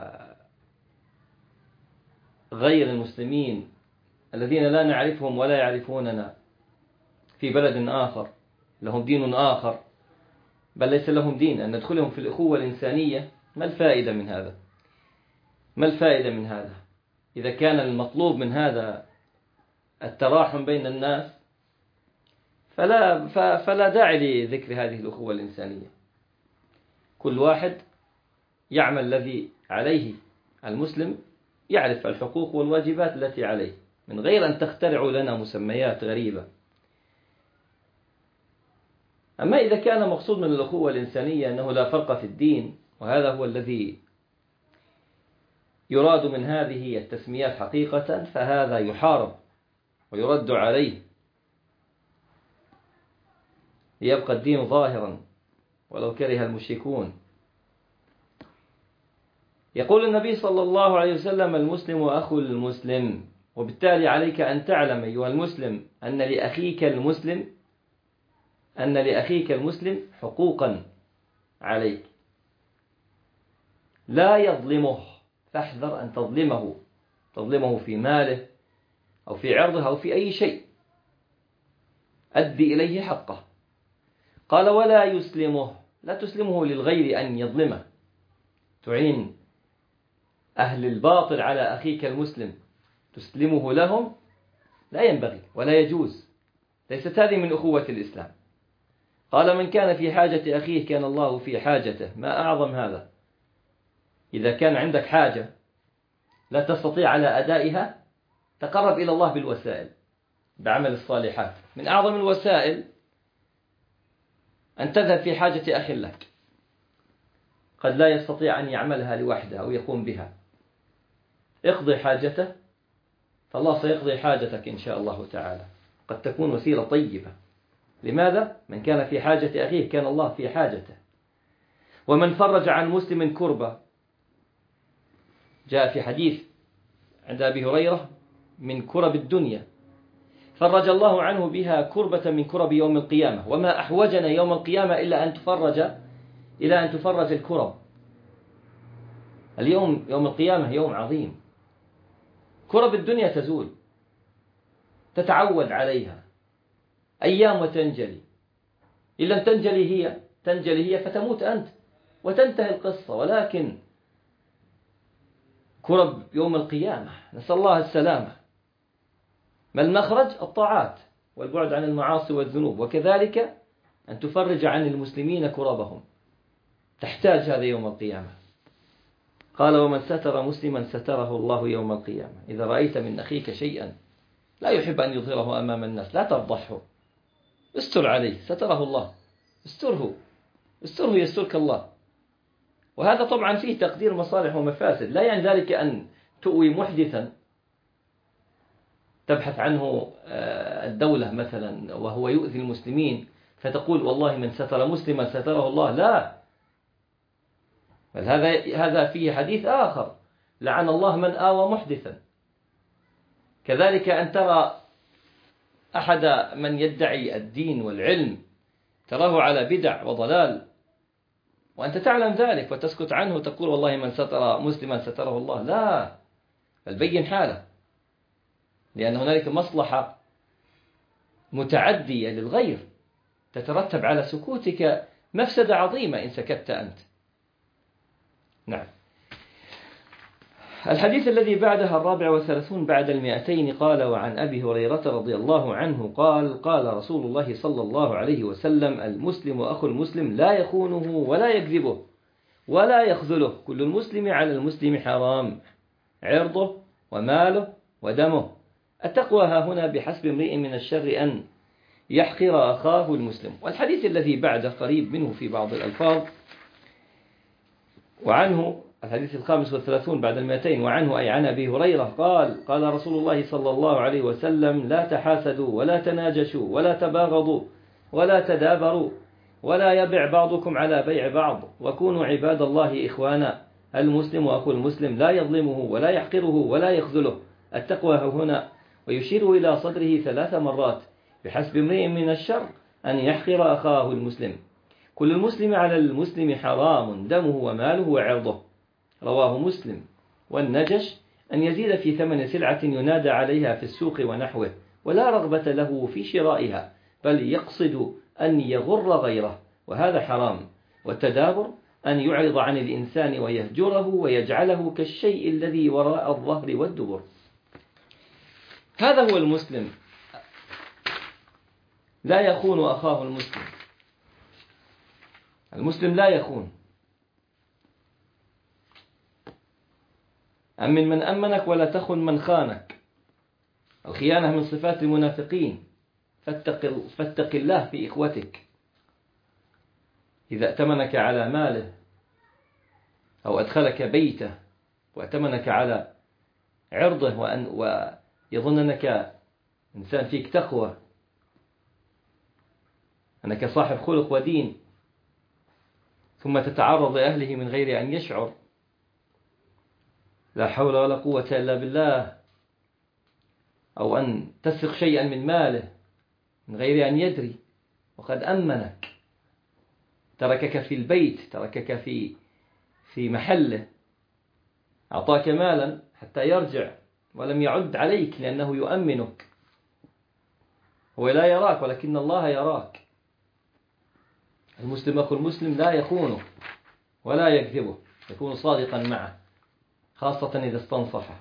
غير المسلمين الذين لا نعرفهم ولا يعرفوننا في بلد آخر لهم دين آخر، بل ليس لهم دين، أن ندخلهم في الأخوة الإنسانية. ما الفائدة من هذا؟ ما الفائدة من هذا؟ إذا كان المطلوب من هذا التراحم بين الناس فلا داعي لذكر هذه الأخوة الإنسانية. كل واحد يعمل الذي عليه. المسلم يعرف الحقوق والواجبات التي عليه من غير أن تخترعوا لنا مسميات غريبة. أما إذا كان مقصود من الأخوة الإنسانية أنه لا فرق في الدين، وهذا هو الذي يراد من هذه التسميات حقيقة، فهذا يحارب ويرد عليه ليبقى الدين ظاهرا ولو كره المشركون. يقول النبي صلى الله عليه وسلم: المسلم أخو المسلم. وبالتالي عليك أن تعلم أيها المسلم أن لأخيك المسلم حقوقا عليك، لا يظلمه، فاحذر أن تظلمه في ماله أو في عرضه أو في أي شيء. أدي إليه حقه. قال: ولا يسلمه، لا تسلمه للغير أن يظلمه، تعين أهل الباطل على أخيك المسلم تسلمه لهم، لا ينبغي ولا يجوز، ليست هذه من أخوة الإسلام. قال: من كان في حاجة أخيه كان الله في حاجته. ما أعظم هذا؟ إذا كان عندك حاجة لا تستطيع على أدائها، تقرب إلى الله بالوسائل، بعمل الصالحات. من أعظم الوسائل أن تذهب في حاجة أخ لك قد لا يستطيع أن يعملها لوحده أو يقوم بها، اقضي حاجته فالله سيقضي حاجتك إن شاء الله تعالى. قد تكون وسيلة طيبة. لماذا؟ من كان في حاجة أخيه كان الله في حاجته. ومن فرج عن مسلم كربة، جاء في حديث عند أبي هريرة: من كرب الدنيا فرج الله عنه بها كربة من كرب يوم القيامة، وما أحوجنا يوم القيامة إلا أن تفرج الكرب. اليوم يوم القيامة يوم عظيم. كرب الدنيا تزول، تتعود عليها أيام وتنجلي. إن لم تنجلي هي فتموت أنت وتنتهي القصة. ولكن كرب يوم القيامة نسأل الله السلامة. ما المخرج؟ الطاعات والبعد عن المعاصي والذنوب، وكذلك أن تفرج عن المسلمين كربهم. تحتاج هذا يوم القيامة. قال: ومن ستر مسلما ستره الله يوم القيامة. إذا رأيت من أخيك شيئا لا يحب أن يظهره أمام الناس لا تفضحه، استر عليه، ستره الله. استره يسترك الله. وهذا طبعا فيه تقدير مصالح ومفاسد. لا يعني ذلك أن تؤوي محدثا تبحث عنه الدولة مثلا وهو يؤذي المسلمين فتقول والله من ستر مسلما ستره الله. لا، بل هذا فيه حديث آخر: لعن الله من آوى محدثا. كذلك أن ترى أحد من يدعي الدين والعلم تراه على بدع وضلال وأنت تعلم ذلك وتسكت عنه وتقول والله من ستر مسلما ستره الله. لا، بل بين حاله، لأن هنالك مصلحة متعدية للغير تترتب على سكوتك مفسدة عظيمة إن سكت أنت. نعم. الحديث الذي بعدها 34 بعد 200 قال: وعن أبي هريرة رضي الله عنه قال: قال رسول الله صلى الله عليه وسلم: المسلم أخو المسلم لا يخونه ولا يكذبه ولا يخذله، كل المسلم على المسلم حرام، عرضه وماله ودمه. التقوى ها هنا بحسب امرئ من الشر أن يحقر أخاه المسلم. والحديث الذي بعده قريب منه في بعض الألفاظ. وعنه الحديث 35 بعد 200 وعنه أي عن أبي هريرة قال: قال رسول الله صلى الله عليه وسلم: لا تحاسدوا ولا تناجشوا ولا تباغضوا ولا تدابروا ولا يبع بعضكم على بيع بعض، وكونوا عباد الله إخوانا، المسلم أخو المسلم لا يظلمه ولا يحقره ولا يخذله. التقوى هنا. ويشير إلى صدره 3 مرات: بحسب امرئ من الشر أن يحقر أخاه المسلم. كل المسلم على المسلم حرام دمه وماله وعرضه. رواه مسلم. والنجش أن يزيد في ثمن سلعة ينادى عليها في السوق ونحوه ولا رغبة له في شرائها، بل يقصد أن يغر غيره، وهذا حرام. والتدابر أن يعرض عن الإنسان ويهجره ويجعله كالشيء الذي وراء الظهر والدبر. هذا هو المسلم، لا يخون أخاه المسلم. المسلم لا يخون. أمن من أمنك ولا تخن من خانك. الخيانة من صفات المنافقين، فاتق الله في إخوتك. إذا ائتمنك على ماله أو أدخلك بيته وأتمنك على عرضه ويظن أنك إنسان فيك تقوى، أنك صاحب خلق ودين، ثم تتعرض لأهله من غير أن يشعر، لا حول ولا قوة إلا بالله، أو أن تسرق شيئا من ماله من غير أن يدري، وقد أمنك، تركك في البيت، تركك في محله، أعطاك مالا حتى يرجع ولم يعد عليك لأنه يؤمنك. هو لا يراك ولكن الله يراك. المسلم أخو المسلم لا يخونه ولا يكذبه، يكون صادقا معه خاصة إذا استنصحه،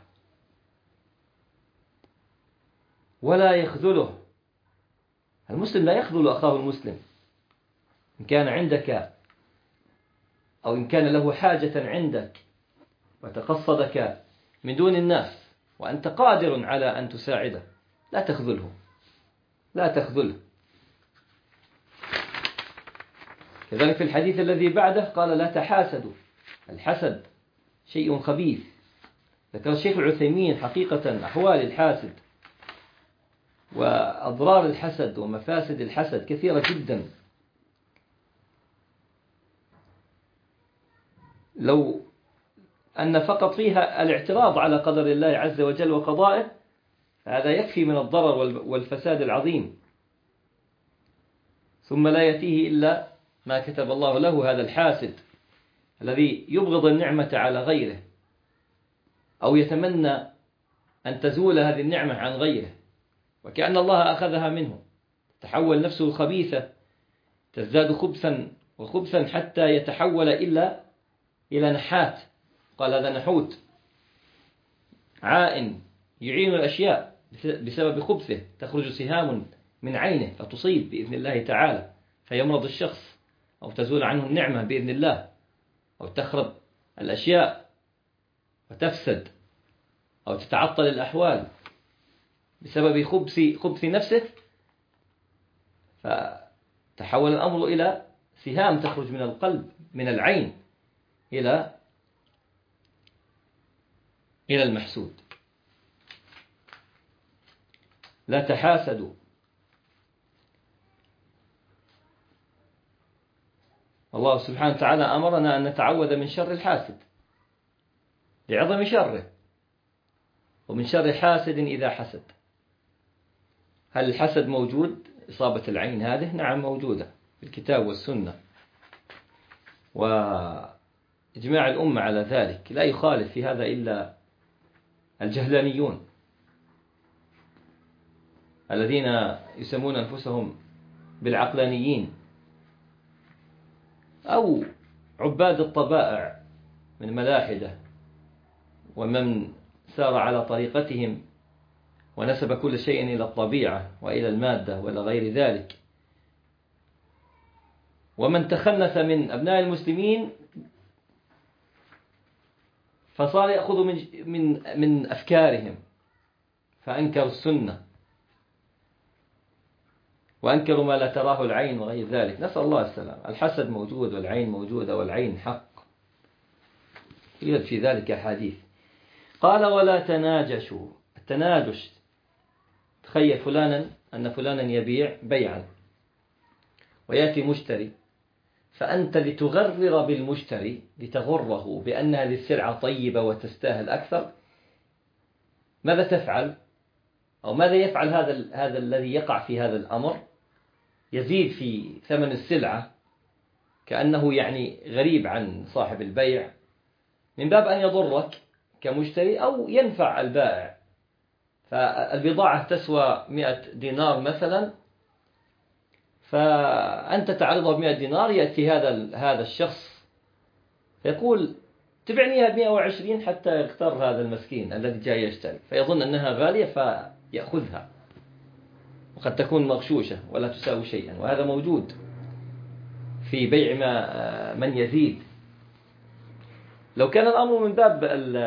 ولا يخذله. المسلم لا يخذل أخاه المسلم. إن كان عندك أو إن كان له حاجة عندك وتقصدك من دون الناس وأنت قادر على أن تساعده، لا تخذله، لا تخذله. كذلك في الحديث الذي بعده قال لا تحاسدوا. الحسد شيء خبيث. ذكر الشيخ العثيمين حقيقة أحوال الحاسد وأضرار الحسد ومفاسد الحسد كثيرة جدا. لو أن فقط فيها الاعتراض على قدر الله عز وجل وقضائه، هذا يكفي من الضرر والفساد العظيم. ثم لا يأتيه إلا ما كتب الله له. هذا الحاسد الذي يبغض النعمة على غيره أو يتمنى أن تزول هذه النعمة عن غيره وكأن الله أخذها منه، تحول نفسه خبيثة، تزداد خبثا وخبثا حتى يتحول إلى نحات. قال هذا نحوت عائن يعين الأشياء بسبب خبثه، تخرج سهام من عينه فتصيب بإذن الله تعالى فيمرض الشخص، أو تزول عنه النعمة بإذن الله، أو تخرب الأشياء وتفسد، أو تتعطل الأحوال بسبب خبث نفسه، فتحول الأمر إلى سهام تخرج من القلب من العين إلى المحسود. لا تحاسدوا. الله سبحانه وتعالى أمرنا أن نتعوذ من شر الحاسد لعظم شره، ومن شر حاسد إذا حسد. هل الحسد موجود؟ إصابة العين هذه نعم موجودة في الكتاب والسنة وإجماع الأمة على ذلك، لا يخالف في هذا إلا الجهلانيون الذين يسمون أنفسهم بالعقلانيين، أو عباد الطبائع من ملاحدة ومن سار على طريقتهم ونسب كل شيء إلى الطبيعة وإلى المادة وإلى غير ذلك، ومن تخنث من أبناء المسلمين فصار يأخذ من أفكارهم، فأنكروا السنة وأنكروا ما لا تراه العين وغير ذلك. نسأل الله السلام. الحسد موجود والعين موجودة والعين حق، يوجد في ذلك حديث. قال ولا تناجشوا. التناجش، تخيل أن فلانا يبيع بيعا ويأتي مشتري، فأنت لتغرر بالمشتري لتغره بأن هذه السلعة طيبة وتستاهل أكثر، ماذا تفعل؟ أو ماذا يفعل هذا الذي يقع في هذا الأمر؟ يزيد في ثمن السلعة كأنه يعني غريب عن صاحب البيع، من باب أن يضرك كمشتري أو ينفع البائع. فالبضاعة تسوى 100 دينار مثلا، فأنت تعرضها ب100 دينار، يأتي هذا الشخص فيقول تبعنيها ب120 حتى يغتر هذا المسكين الذي جاي يشتري، فيظن أنها غالية فيأخذها، وقد تكون مغشوشة ولا تساوي شيئا. وهذا موجود في بيع من يزيد. لو كان الأمر من باب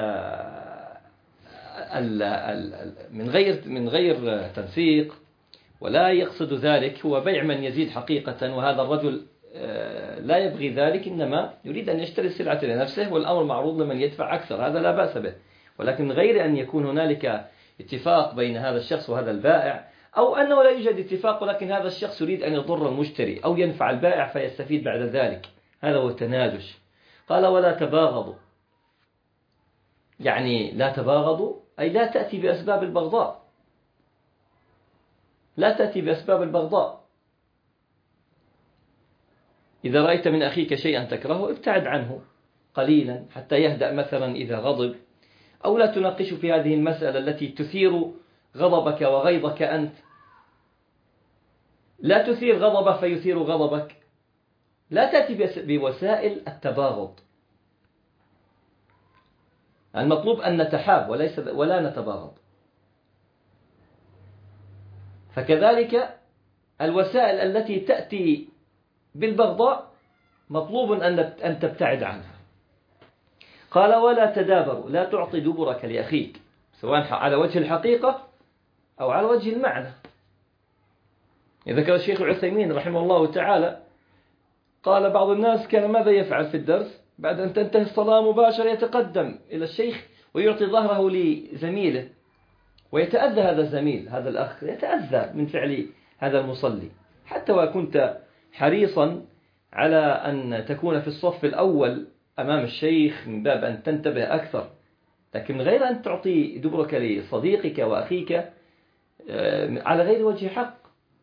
من غير تنسيق ولا يقصد ذلك، هو بيع من يزيد حقيقة، وهذا الرجل لا يبغي ذلك، إنما يريد أن يشتري السلعة لنفسه، والأمر معروض لمن يدفع أكثر، هذا لا بأس به. ولكن غير أن يكون هنالك اتفاق بين هذا الشخص وهذا البائع، أو أنه لا يوجد اتفاق ولكن هذا الشخص يريد أن يضر المشتري أو ينفع البائع فيستفيد بعد ذلك، هذا هو التناجش. قال ولا تباغضوا، يعني لا تباغضوا أي لا تأتي بأسباب البغضاء، لا تأتي بأسباب البغضاء. إذا رأيت من أخيك شيئا تكرهه ابتعد عنه قليلا حتى يهدأ مثلا إذا غضب، أو لا تناقش في هذه المسألة التي تثير غضبك وغيظك أنت. لا تثير غضبه فيثير غضبك، لا تأتي بوسائل التباغض. المطلوب أن نتحاب ولا نتباغض. فكذلك الوسائل التي تأتي بالبغضاء مطلوب أن تبتعد عنها. قال ولا تدابروا، لا تعطي دبرك لأخيك، سواء على وجه الحقيقة أو على وجه المعنى. ذكر الشيخ العثيمين رحمه الله تعالى قال بعض الناس كان ماذا يفعل في الدرس؟ بعد أن تنتهي الصلاة مباشرة يتقدم إلى الشيخ ويعطي ظهره لزميله، ويتأذى هذا الزميل، هذا الأخ يتأذى من فعل هذا المصلي، حتى وكنت حريصا على أن تكون في الصف الأول أمام الشيخ من باب أن تنتبه أكثر، لكن غير أن تعطي دبرك لصديقك وأخيك على غير وجه حق.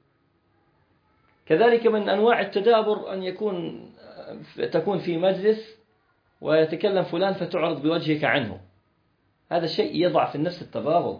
كذلك من أنواع التدابر أن تكون في مجلس ويتكلم فلان فتعرض بوجهك عنه، هذا الشيء يضع في النفس التباغض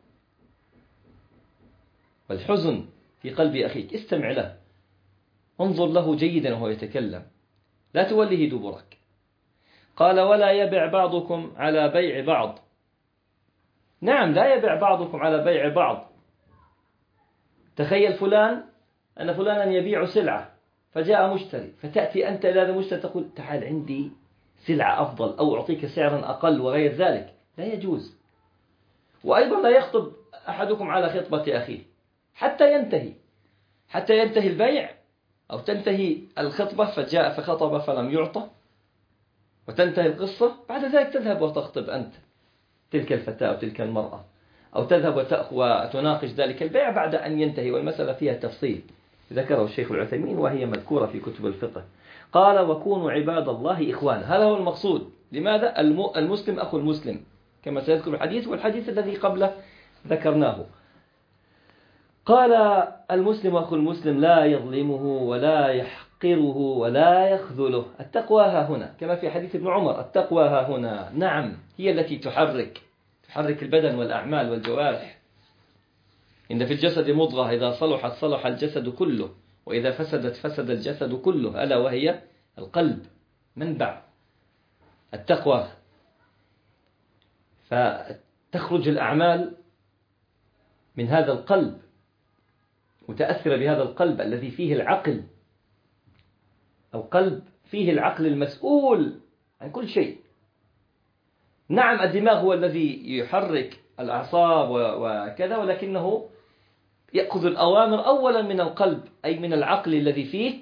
والحزن في قلب أخيك. استمع له، انظر له جيدا وهو يتكلم، لا توله دبرك. قال ولا يبع بعضكم على بيع بعض. نعم، لا يبع بعضكم على بيع بعض. تخيل أن فلانا يبيع سلعة فجاء مشتري، فتأتي أنت إلى هذا المشتري تقول تعال عندي سلعة أفضل أو أعطيك سعرا أقل وغير ذلك، لا يجوز. وأيضا لا يخطب أحدكم على خطبة أخيه حتى ينتهي البيع أو تنتهي الخطبة، فجاء فخطب فلم يعطى وتنتهي القصة، بعد ذلك تذهب وتخطب أنت تلك الفتاة أو تلك المرأة، أو تذهب وتناقش ذلك البيع بعد أن ينتهي، والمسألة فيها تفصيل ذكره الشيخ العثيمين وهي مذكورة في كتب الفقه. قال وكونوا عباد الله إخوانا، هذا هو المقصود. لماذا؟ المسلم أخو المسلم كما سيذكر الحديث، والحديث الذي قبله ذكرناه. قال المسلم أخو المسلم لا يظلمه ولا يحقره ولا يخذله. التقوى ها هنا كما في حديث ابن عمر، التقوى ها هنا نعم هي التي تحرك البدن والأعمال والجوارح. إن في الجسد مضغة إذا صلحت صلح الجسد كله، وإذا فسدت فسد الجسد كله، ألا وهي القلب، منبع التقوى. فتخرج الأعمال من هذا القلب، متأثرة بهذا القلب الذي فيه العقل، القلب فيه العقل المسؤول عن كل شيء. نعم الدماغ هو الذي يحرك الأعصاب وكذا، ولكنه يأخذ الأوامر أولا من القلب أي من العقل الذي فيه،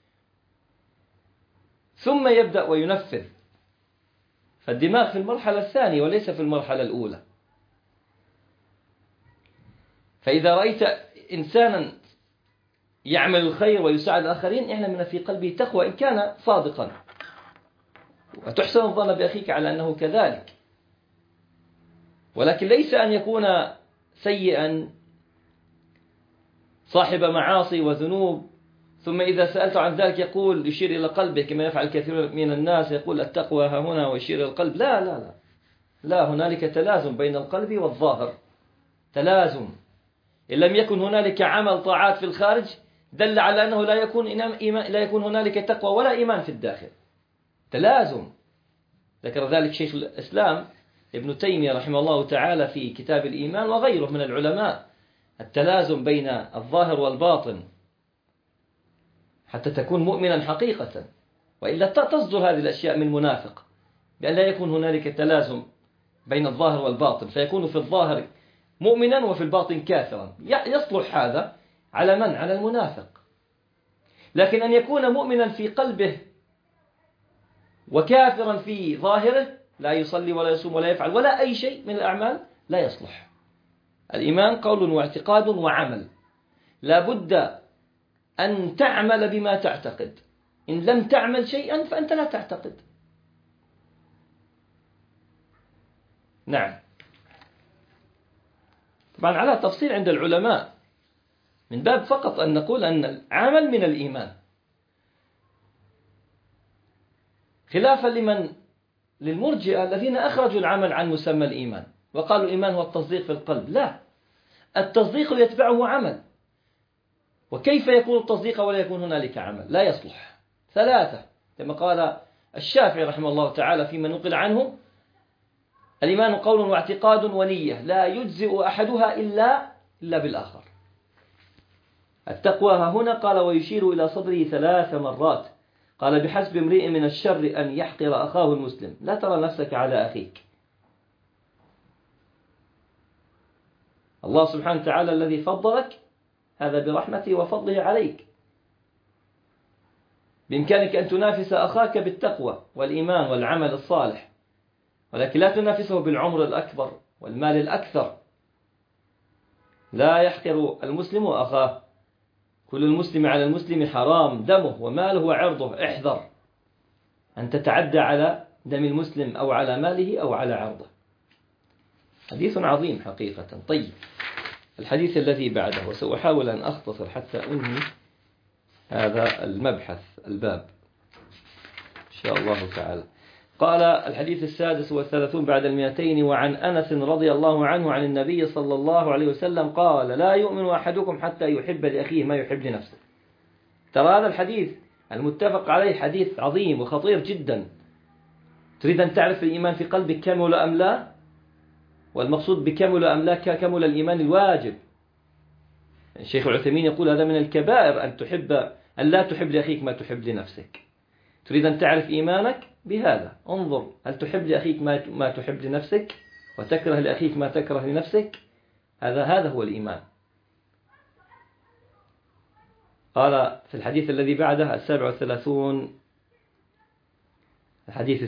ثم يبدأ وينفذ. فالدماغ في المرحلة الثانية وليس في المرحلة الأولى. فإذا رأيت إنسانا يعمل الخير ويساعد الآخرين اعلم أن في قلبه تقوى إن كان صادقا، وتحسن الظن بأخيك على أنه كذلك، ولكن ليس أن يكون سيئا صاحب معاصي وذنوب ثم إذا سألت عن ذلك يقول يشير إلى قلبه كما يفعل كثير من الناس، يقول التقوى ها هنا ويشير إلى القلب. لا لا لا لا، هنالك تلازم بين القلب والظاهر، تلازم. إن لم يكن هنالك عمل طاعات في الخارج دل على أنه لا يكون هنالك تقوى ولا إيمان في الداخل، تلازم. ذكر ذلك شيخ الإسلام ابن تيمية رحمه الله تعالى في كتاب الإيمان وغيره من العلماء، التلازم بين الظاهر والباطن حتى تكون مؤمنا حقيقة، وإلا تصدر هذه الأشياء من منافق، بأن لا يكون هنالك تلازم بين الظاهر والباطن، فيكون في الظاهر مؤمنا وفي الباطن كافرا. يصلح هذا على من؟ على المنافق. لكن أن يكون مؤمنا في قلبه وكافرا في ظاهره، لا يصلي ولا يصوم ولا يفعل ولا أي شيء من الأعمال، لا يصلح. الإيمان قول واعتقاد وعمل، لا بد أن تعمل بما تعتقد. إن لم تعمل شيئا فأنت لا تعتقد. نعم. طبعا على تفصيل عند العلماء، من باب فقط أن نقول أن العمل من الإيمان، خلافا للمرجئة الذين أخرجوا العمل عن مسمى الإيمان وقالوا الإيمان هو التصديق في القلب. لا، التصديق يتبعه عمل. وكيف يكون التصديق ولا يكون هنالك عمل؟ لا يصلح. ثلاثة، كما قال الشافعي رحمه الله تعالى فيما نقل عنه: الإيمان قول واعتقاد ونية، لا يجزئ أحدها إلا بالآخر. التقوى ها هنا قال ويشير إلى صدره 3 مرات، قال: بحسب امرئ من الشر أن يحقر أخاه المسلم، لا ترى نفسك على أخيك. الله سبحانه وتعالى الذي فضلك، هذا برحمته وفضله عليك. بإمكانك أن تنافس أخاك بالتقوى والإيمان والعمل الصالح، ولكن لا تنافسه بالعمر الأكبر والمال الأكثر. لا يحقر المسلم أخاه، كل المسلم على المسلم حرام دمه وماله وعرضه. احذر أن تتعدى على دم المسلم أو على ماله أو على عرضه. حديث عظيم حقيقة. طيب، الحديث الذي بعده، وسأحاول أن أختصر حتى أنهي هذا المبحث الباب إن شاء الله تعالى. قال: الحديث 36 بعد 200، وعن أنس رضي الله عنه عن النبي صلى الله عليه وسلم قال: لا يؤمن أحدكم حتى يحب لأخيه ما يحب لنفسه. ترى هذا الحديث المتفق عليه حديث عظيم وخطير جدا. تريد أن تعرف الإيمان في قلبك كمل أم لا؟ والمقصود بكمل أم لا كمل الإيمان الواجب. الشيخ العثيمين يقول هذا من الكبائر أن لا تحب لأخيك ما تحب لنفسك. تريد أن تعرف إيمانك بهذا، انظر هل تحب لأخيك ما تحب لنفسك، وتكره لأخيك ما تكره لنفسك. هذا هو الإيمان. قال في الحديث الذي بعده 37، الحديث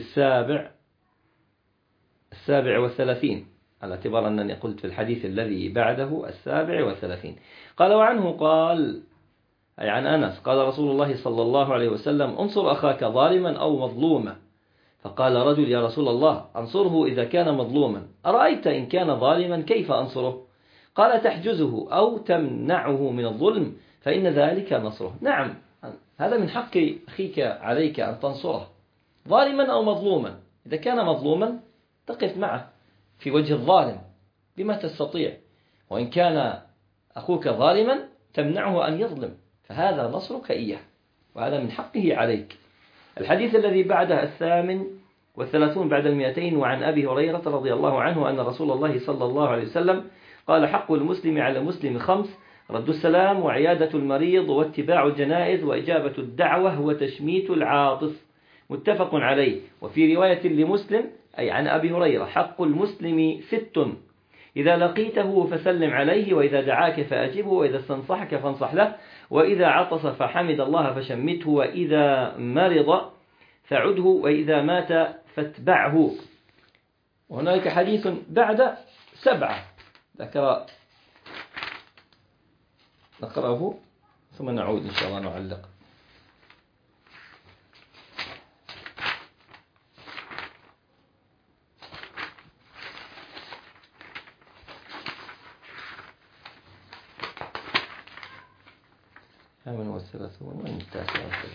37 على اعتبار أنني قلت في الحديث الذي بعده 37. قال: وعنه قال، أي عن أنس، قال رسول الله صلى الله عليه وسلم: انصر أخاك ظالما أو مظلوما. فقال رجل: يا رسول الله، أنصره إذا كان مظلوما، أرأيت إن كان ظالما كيف أنصره؟ قال: تحجزه أو تمنعه من الظلم، فإن ذلك نصره. نعم، هذا من حق أخيك عليك أن تنصره ظالما أو مظلوما. إذا كان مظلوما تقف معه في وجه الظالم بما تستطيع، وإن كان أخوك ظالما تمنعه أن يظلم، فهذا نصرك إياه، وهذا من حقه عليك. الحديث الذي بعده 38 بعد 200، وعن أبي هريرة رضي الله عنه أن رسول الله صلى الله عليه وسلم قال: حق المسلم على المسلم 5: رد السلام، وعيادة المريض، واتباع الجنائز، وإجابة الدعوة، وتشميت العاطس. متفق عليه. وفي رواية لمسلم أي عن أبي هريرة: حق المسلم 6: إذا لقيته فسلم عليه، وإذا دعاك فأجبه، وإذا استنصحك فانصح له، وإذا عطس فحمد الله فشمته، وإذا مرض فعده، وإذا مات فاتبعه. وهناك حديث بعد 7 نقرأه ثم نعود إن شاء الله نعلق. 38 وين 39؟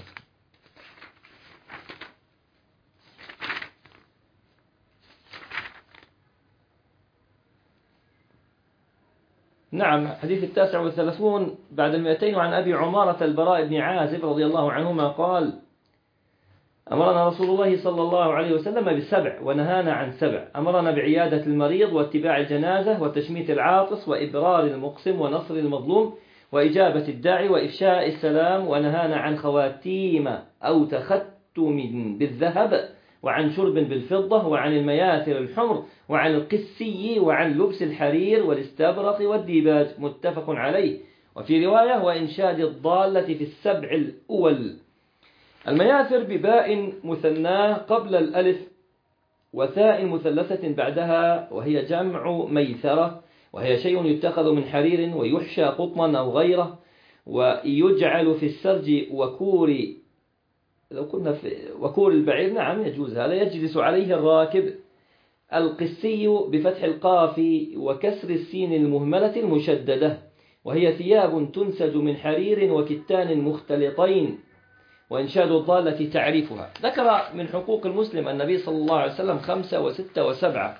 نعم، حديث 39 بعد 200. وعن أبي عمارة البراء بن عازب رضي الله عنهما قال: أمرنا رسول الله صلى الله عليه وسلم ب7 ونهانا عن 7. أمرنا بعيادة المريض واتباع الجنازة وتشميت العاطس وإبرار المقسم ونصر المظلوم وإجابة الداعي وإفشاء السلام، ونهانا عن خواتيم أو تختم بالذهب وعن شرب بالفضة وعن المياثر الحمر وعن القسي وعن لبس الحرير والاستبرق والديباج. متفق عليه. وفي رواية: وإنشاد الضالة في 7 الأول. المياثر بباء مثناه قبل الألف وثاء مثلثة بعدها، وهي جمع ميثرة، وهي شيء يتخذ من حرير ويحشى قطنا أو غيره، ويجعل في السرج وكور، لو كنا في وكور البعير، نعم يجوز هذا، يجلس عليه الراكب. القسي بفتح القاف وكسر السين المهملة المشددة، وهي ثياب تنسج من حرير وكتان مختلطين. وإنشاد الضالة تعريفها. ذكر من حقوق المسلم النبي صلى الله عليه وسلم 5 و6 و7: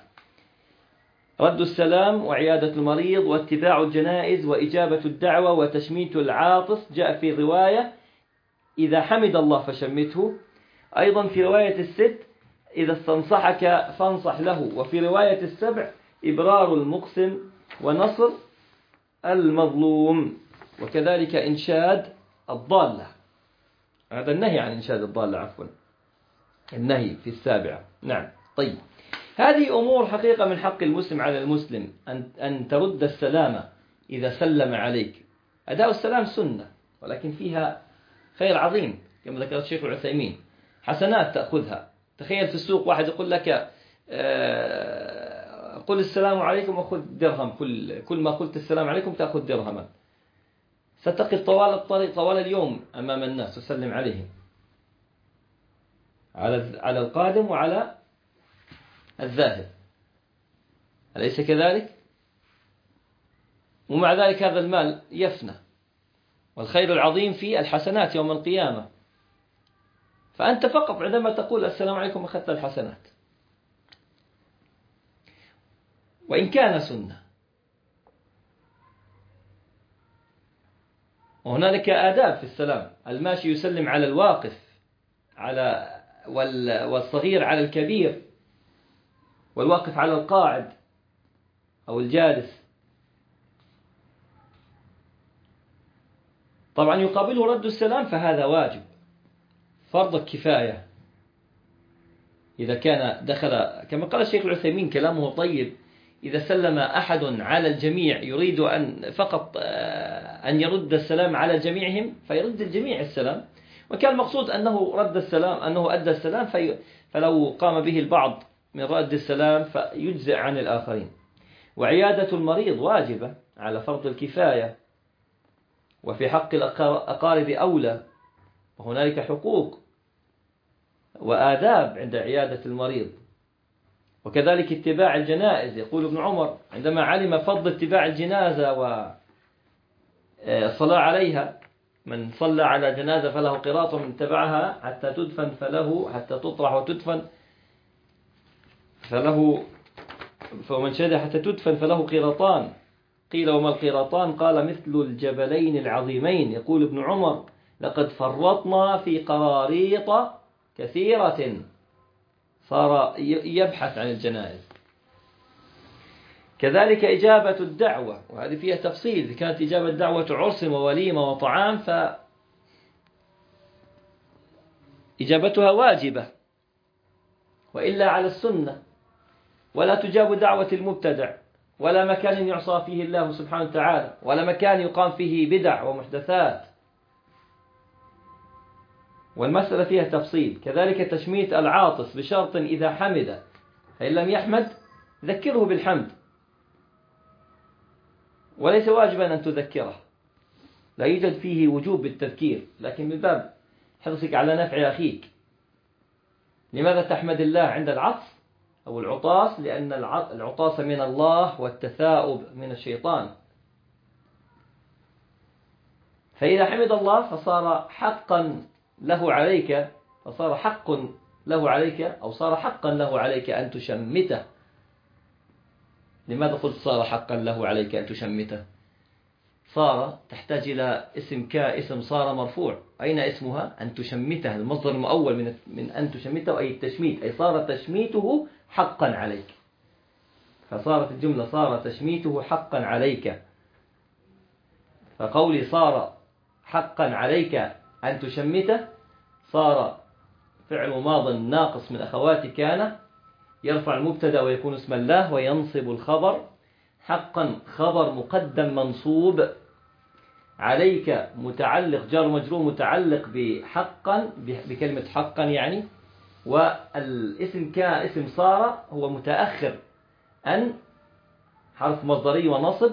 رد السلام وعيادة المريض واتباع الجنائز وإجابة الدعوة وتشميت العاطس. جاء في رواية: إذا حمد الله فشمته. أيضا في رواية 6: إذا استنصحك فانصح له. وفي رواية 7: إبرار المقسم ونصر المظلوم. وكذلك إنشاد الضالة، هذا النهي عن إنشاد الضالة، عفوا، النهي في 7. نعم. طيب، هذه أمور حقيقة من حق المسلم على المسلم، أن ترد السلام إذا سلم عليك. أداء السلام سنة، ولكن فيها خير عظيم كما ذكر الشيخ العثيمين، حسنات تأخذها. تخيل في السوق واحد يقول لك: قل السلام عليكم وخذ درهم، كل ما قلت السلام عليكم تأخذ درهما. ستقف طوال الطريق، طوال اليوم أمام الناس تسلم عليهم، على القادم وعلى الذاهب، أليس كذلك؟ ومع ذلك هذا المال يفنى، والخير العظيم في الحسنات يوم القيامة. فأنت فقط عندما تقول السلام عليكم أخذت الحسنات، وإن كان سنة. وهنالك آداب في السلام. الماشي يسلم على الواقف، والصغير على الكبير، والواقف على القاعد أو الجالس. طبعا يقابله رد السلام، فهذا واجب فرض الكفاية. إذا كان دخل، كما قال الشيخ العثيمين كلامه طيب: إذا سلم أحد على الجميع يريد فقط أن يرد السلام على جميعهم فيرد الجميع السلام. وكان المقصود أنه رد السلام، أنه أدى السلام، فلو قام به البعض من رد السلام فيجزئ عن الآخرين. وعيادة المريض واجبة على فرض الكفاية، وفي حق الأقارب أولى. وهنالك حقوق وآداب عند عيادة المريض. وكذلك اتباع الجنائز. يقول ابن عمر عندما علم فضل اتباع الجنازة والصلاة عليها: من صلى على جنازة فله قراط، ومن اتبعها حتى تدفن فله، حتى تطرح وتدفن فله، فمن شهد حتى تدفن فله قراطان. قيل: وما القراطان؟ قال: مثل الجبلين العظيمين. يقول ابن عمر: لقد فرطنا في قراريط كثيرة. صار يبحث عن الجنائز. كذلك إجابة الدعوة، وهذه فيها تفصيل. إذا كانت إجابة دعوة عرس ووليمة وطعام فإجابتها واجبة، وإلا على السنة. ولا تجاب دعوة المبتدع، ولا مكان يعصى فيه الله سبحانه وتعالى، ولا مكان يقام فيه بدع ومحدثات. والمسألة فيها تفصيل. كذلك تشميت العاطس بشرط إذا حمد، فإن لم يحمد ذكره بالحمد، وليس واجبا أن تذكره، لا يوجد فيه وجوب بالتذكير، لكن من باب حرصك على نفع أخيك. لماذا تحمد الله عند العطس أو العطاس؟ لأن العطاس من الله والتثاؤب من الشيطان. فإذا حمد الله فصار حقا له عليك، فصار حق له عليك، أو صار حقا له عليك أن تشمته. لماذا قلت صار حقا له عليك أن تشمته؟ صار تحتاج إلى اسم كاسم صار مرفوع. أين اسمها؟ أن تشمته. المصدر المؤول من أن تشمته أي التشميت، أي صار تشميته حقا عليك. فصارت الجملة صار تشميته حقا عليك. فقولي صار حقا عليك أن تشمته صار فعل ماض ناقص من أخوات كان، يرفع المبتدأ ويكون اسم الله، وينصب الخبر. حقا خبر مقدم منصوب، عليك متعلق جار مجرور متعلق بحقا، بكلمة حقا يعني. والاسم كاسم صار هو متأخر، أن حرف مصدري ونصب،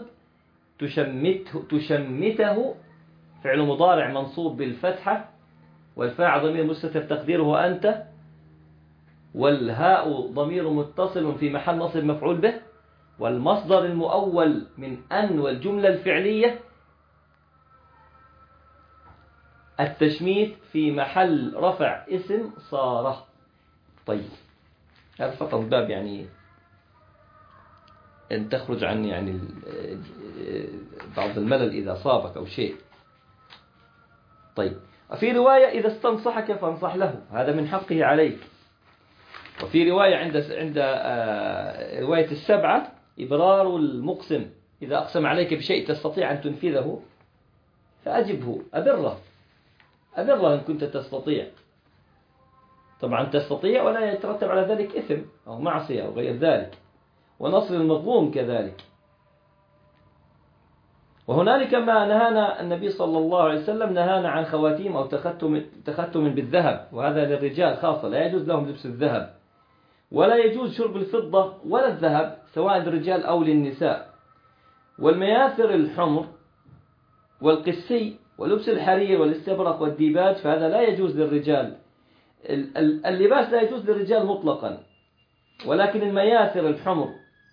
تشمته فعل مضارع منصوب بالفتحة، والفاعل ضمير مستتر تقديره أنت، والهاء ضمير متصل في محل نصب مفعول به، والمصدر المؤول من أن والجملة الفعلية التشميت في محل رفع اسم صار. طيب هذا فقط باب يعني أن تخرج عن يعني بعض الملل إذا صابك أو شيء. طيب وفي رواية إذا استنصحك فانصح له، هذا من حقه عليك. وفي رواية عند رواية السبعة إبرار المقسم، إذا أقسم عليك بشيء تستطيع أن تنفذه فأجبه، أبره إن كنت تستطيع. طبعا تستطيع ولا يترتب على ذلك إثم أو معصية أو غير ذلك. ونصر المظلوم كذلك. وهنالك ما نهانا النبي صلى الله عليه وسلم، نهانا عن خواتيم أو تختم بالذهب، وهذا للرجال خاصة، لا يجوز لهم لبس الذهب، ولا يجوز شرب الفضة ولا الذهب سواء للرجال أو للنساء. والمياثر الحمر والقسي ولبس الحرير والاستبرق والديباج فهذا لا يجوز للرجال. اللباس لا يجوز للرجال مطلقا، ولكن المياثر الحمر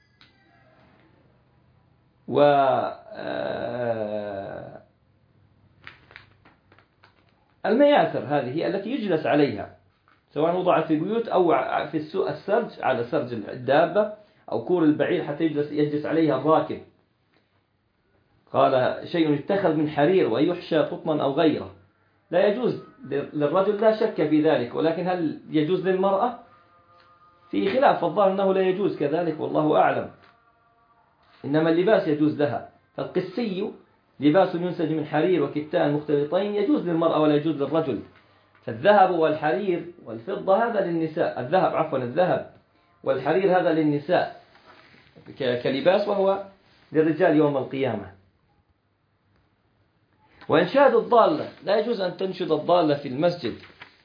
المياثر هذه التي يجلس عليها، سواء وضعت في بيوت أو في السرج، على سرج الدابة أو كور البعير حتى يجلس عليها الراكب. قال شيء يتخذ من حرير ويحشى قطنا أو غيره، لا يجوز للرجل، لا شك في ذلك، ولكن هل يجوز للمرأة؟ في خلاف، الظاهر أنه لا يجوز كذلك والله أعلم، إنما اللباس يجوز لها. فالقسي لباس ينسج من حرير وكتان مختلطين يجوز للمرأة ولا يجوز للرجل. فالذهب والحرير والفضة هذا للنساء، الذهب والحرير هذا للنساء كلباس، وهو للرجال يوم القيامة. وإنشاد الضالة، لا يجوز أن تنشد الضالة في المسجد.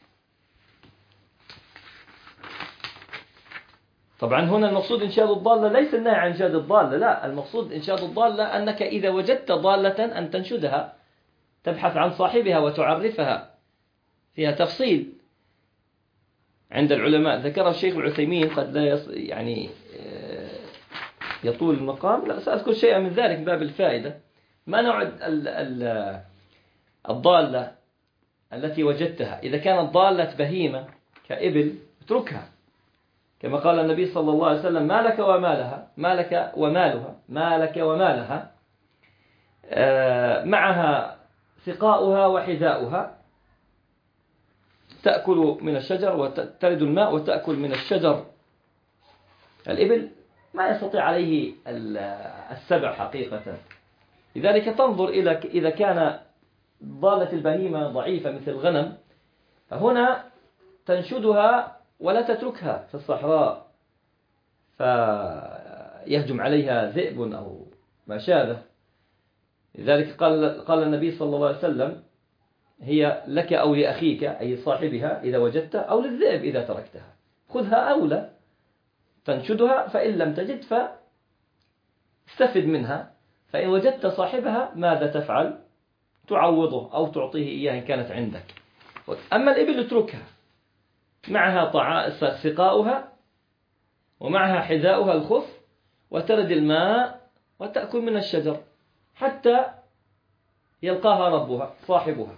طبعا هنا المقصود إنشاد الضالة ليس النهي عن إنشاد الضالة، لا، المقصود إنشاد الضالة أنك إذا وجدت ضالة أن تنشدها، تبحث عن صاحبها وتعرفها، فيها تفصيل عند العلماء. ذكر الشيخ العثيمين، قد لا يعني يطول المقام، لا سأذكر شيئا من ذلك باب الفائدة. ما نوع الضالة التي وجدتها؟ إذا كانت ضالة بهيمة كإبل اتركها، كما قال النبي صلى الله عليه وسلم: ما لك ومالها معها سقاؤها وحذاؤها، تأكل من الشجر وترد الماء وتأكل من الشجر. الإبل ما يستطيع عليه السبع حقيقة، لذلك تنظر إلى إذا كان ضالة البهيمة ضعيفة مثل الغنم، فهنا تنشدها ولا تتركها في الصحراء فيهجم عليها ذئب أو ما شابه. لذلك قال النبي صلى الله عليه وسلم: هي لك أو لأخيك، أي صاحبها إذا وجدتها، أو للذئب إذا تركتها. خذها أولى، تنشدها، فإن لم تجد فاستفد منها، فإن وجدت صاحبها ماذا تفعل؟ تعوضه أو تعطيه إياه إن كانت عندك. أما الإبل اتركها، معها سقاؤها ومعها حذاؤها الخف، وترد الماء وتأكل من الشجر حتى يلقاها ربها صاحبها.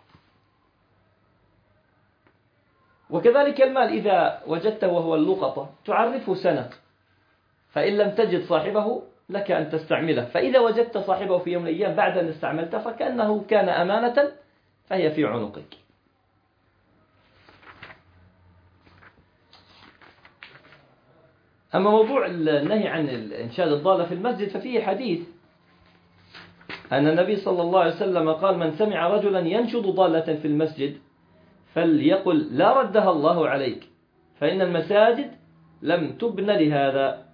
وكذلك المال إذا وجدته وهو اللقطة تعرفه سنة، فإن لم تجد صاحبه لك أن تستعمله، فإذا وجدت صاحبه في يوم من الأيام بعد أن استعملته فكأنه كان أمانة فهي في عنقك. أما موضوع النهي عن إنشاد الضالة في المسجد ففيه حديث أن النبي صلى الله عليه وسلم قال: من سمع رجلا ينشد ضالة في المسجد فليقل لا ردها الله عليك، فإن المساجد لم تبن لهذا.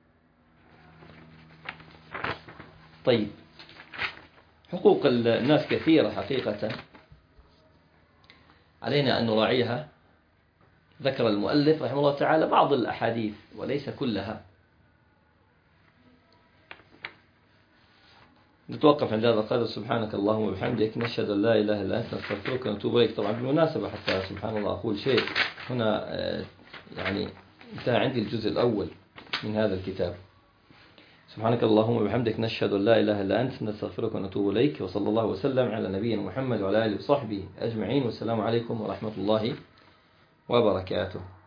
طيب، حقوق الناس كثيرة حقيقة، علينا أن نراعيها. ذكر المؤلف رحمه الله تعالى بعض الأحاديث وليس كلها. نتوقف عند هذا القدر. سبحانك اللهم وبحمدك، نشهد أن لا إله إلا أنت، نستغفرك ونتوب إليك. طبعا بالمناسبة حتى سبحان الله أقول شيء هنا، يعني انتهى عندي الجزء الأول من هذا الكتاب. سبحانك اللهم وبحمدك، نشهد أن لا إله إلا أنت، نستغفرك ونتوب إليك. وصلى الله وسلم على نبينا محمد وعلى آله وصحبه أجمعين، والسلام عليكم ورحمة الله وبركاته.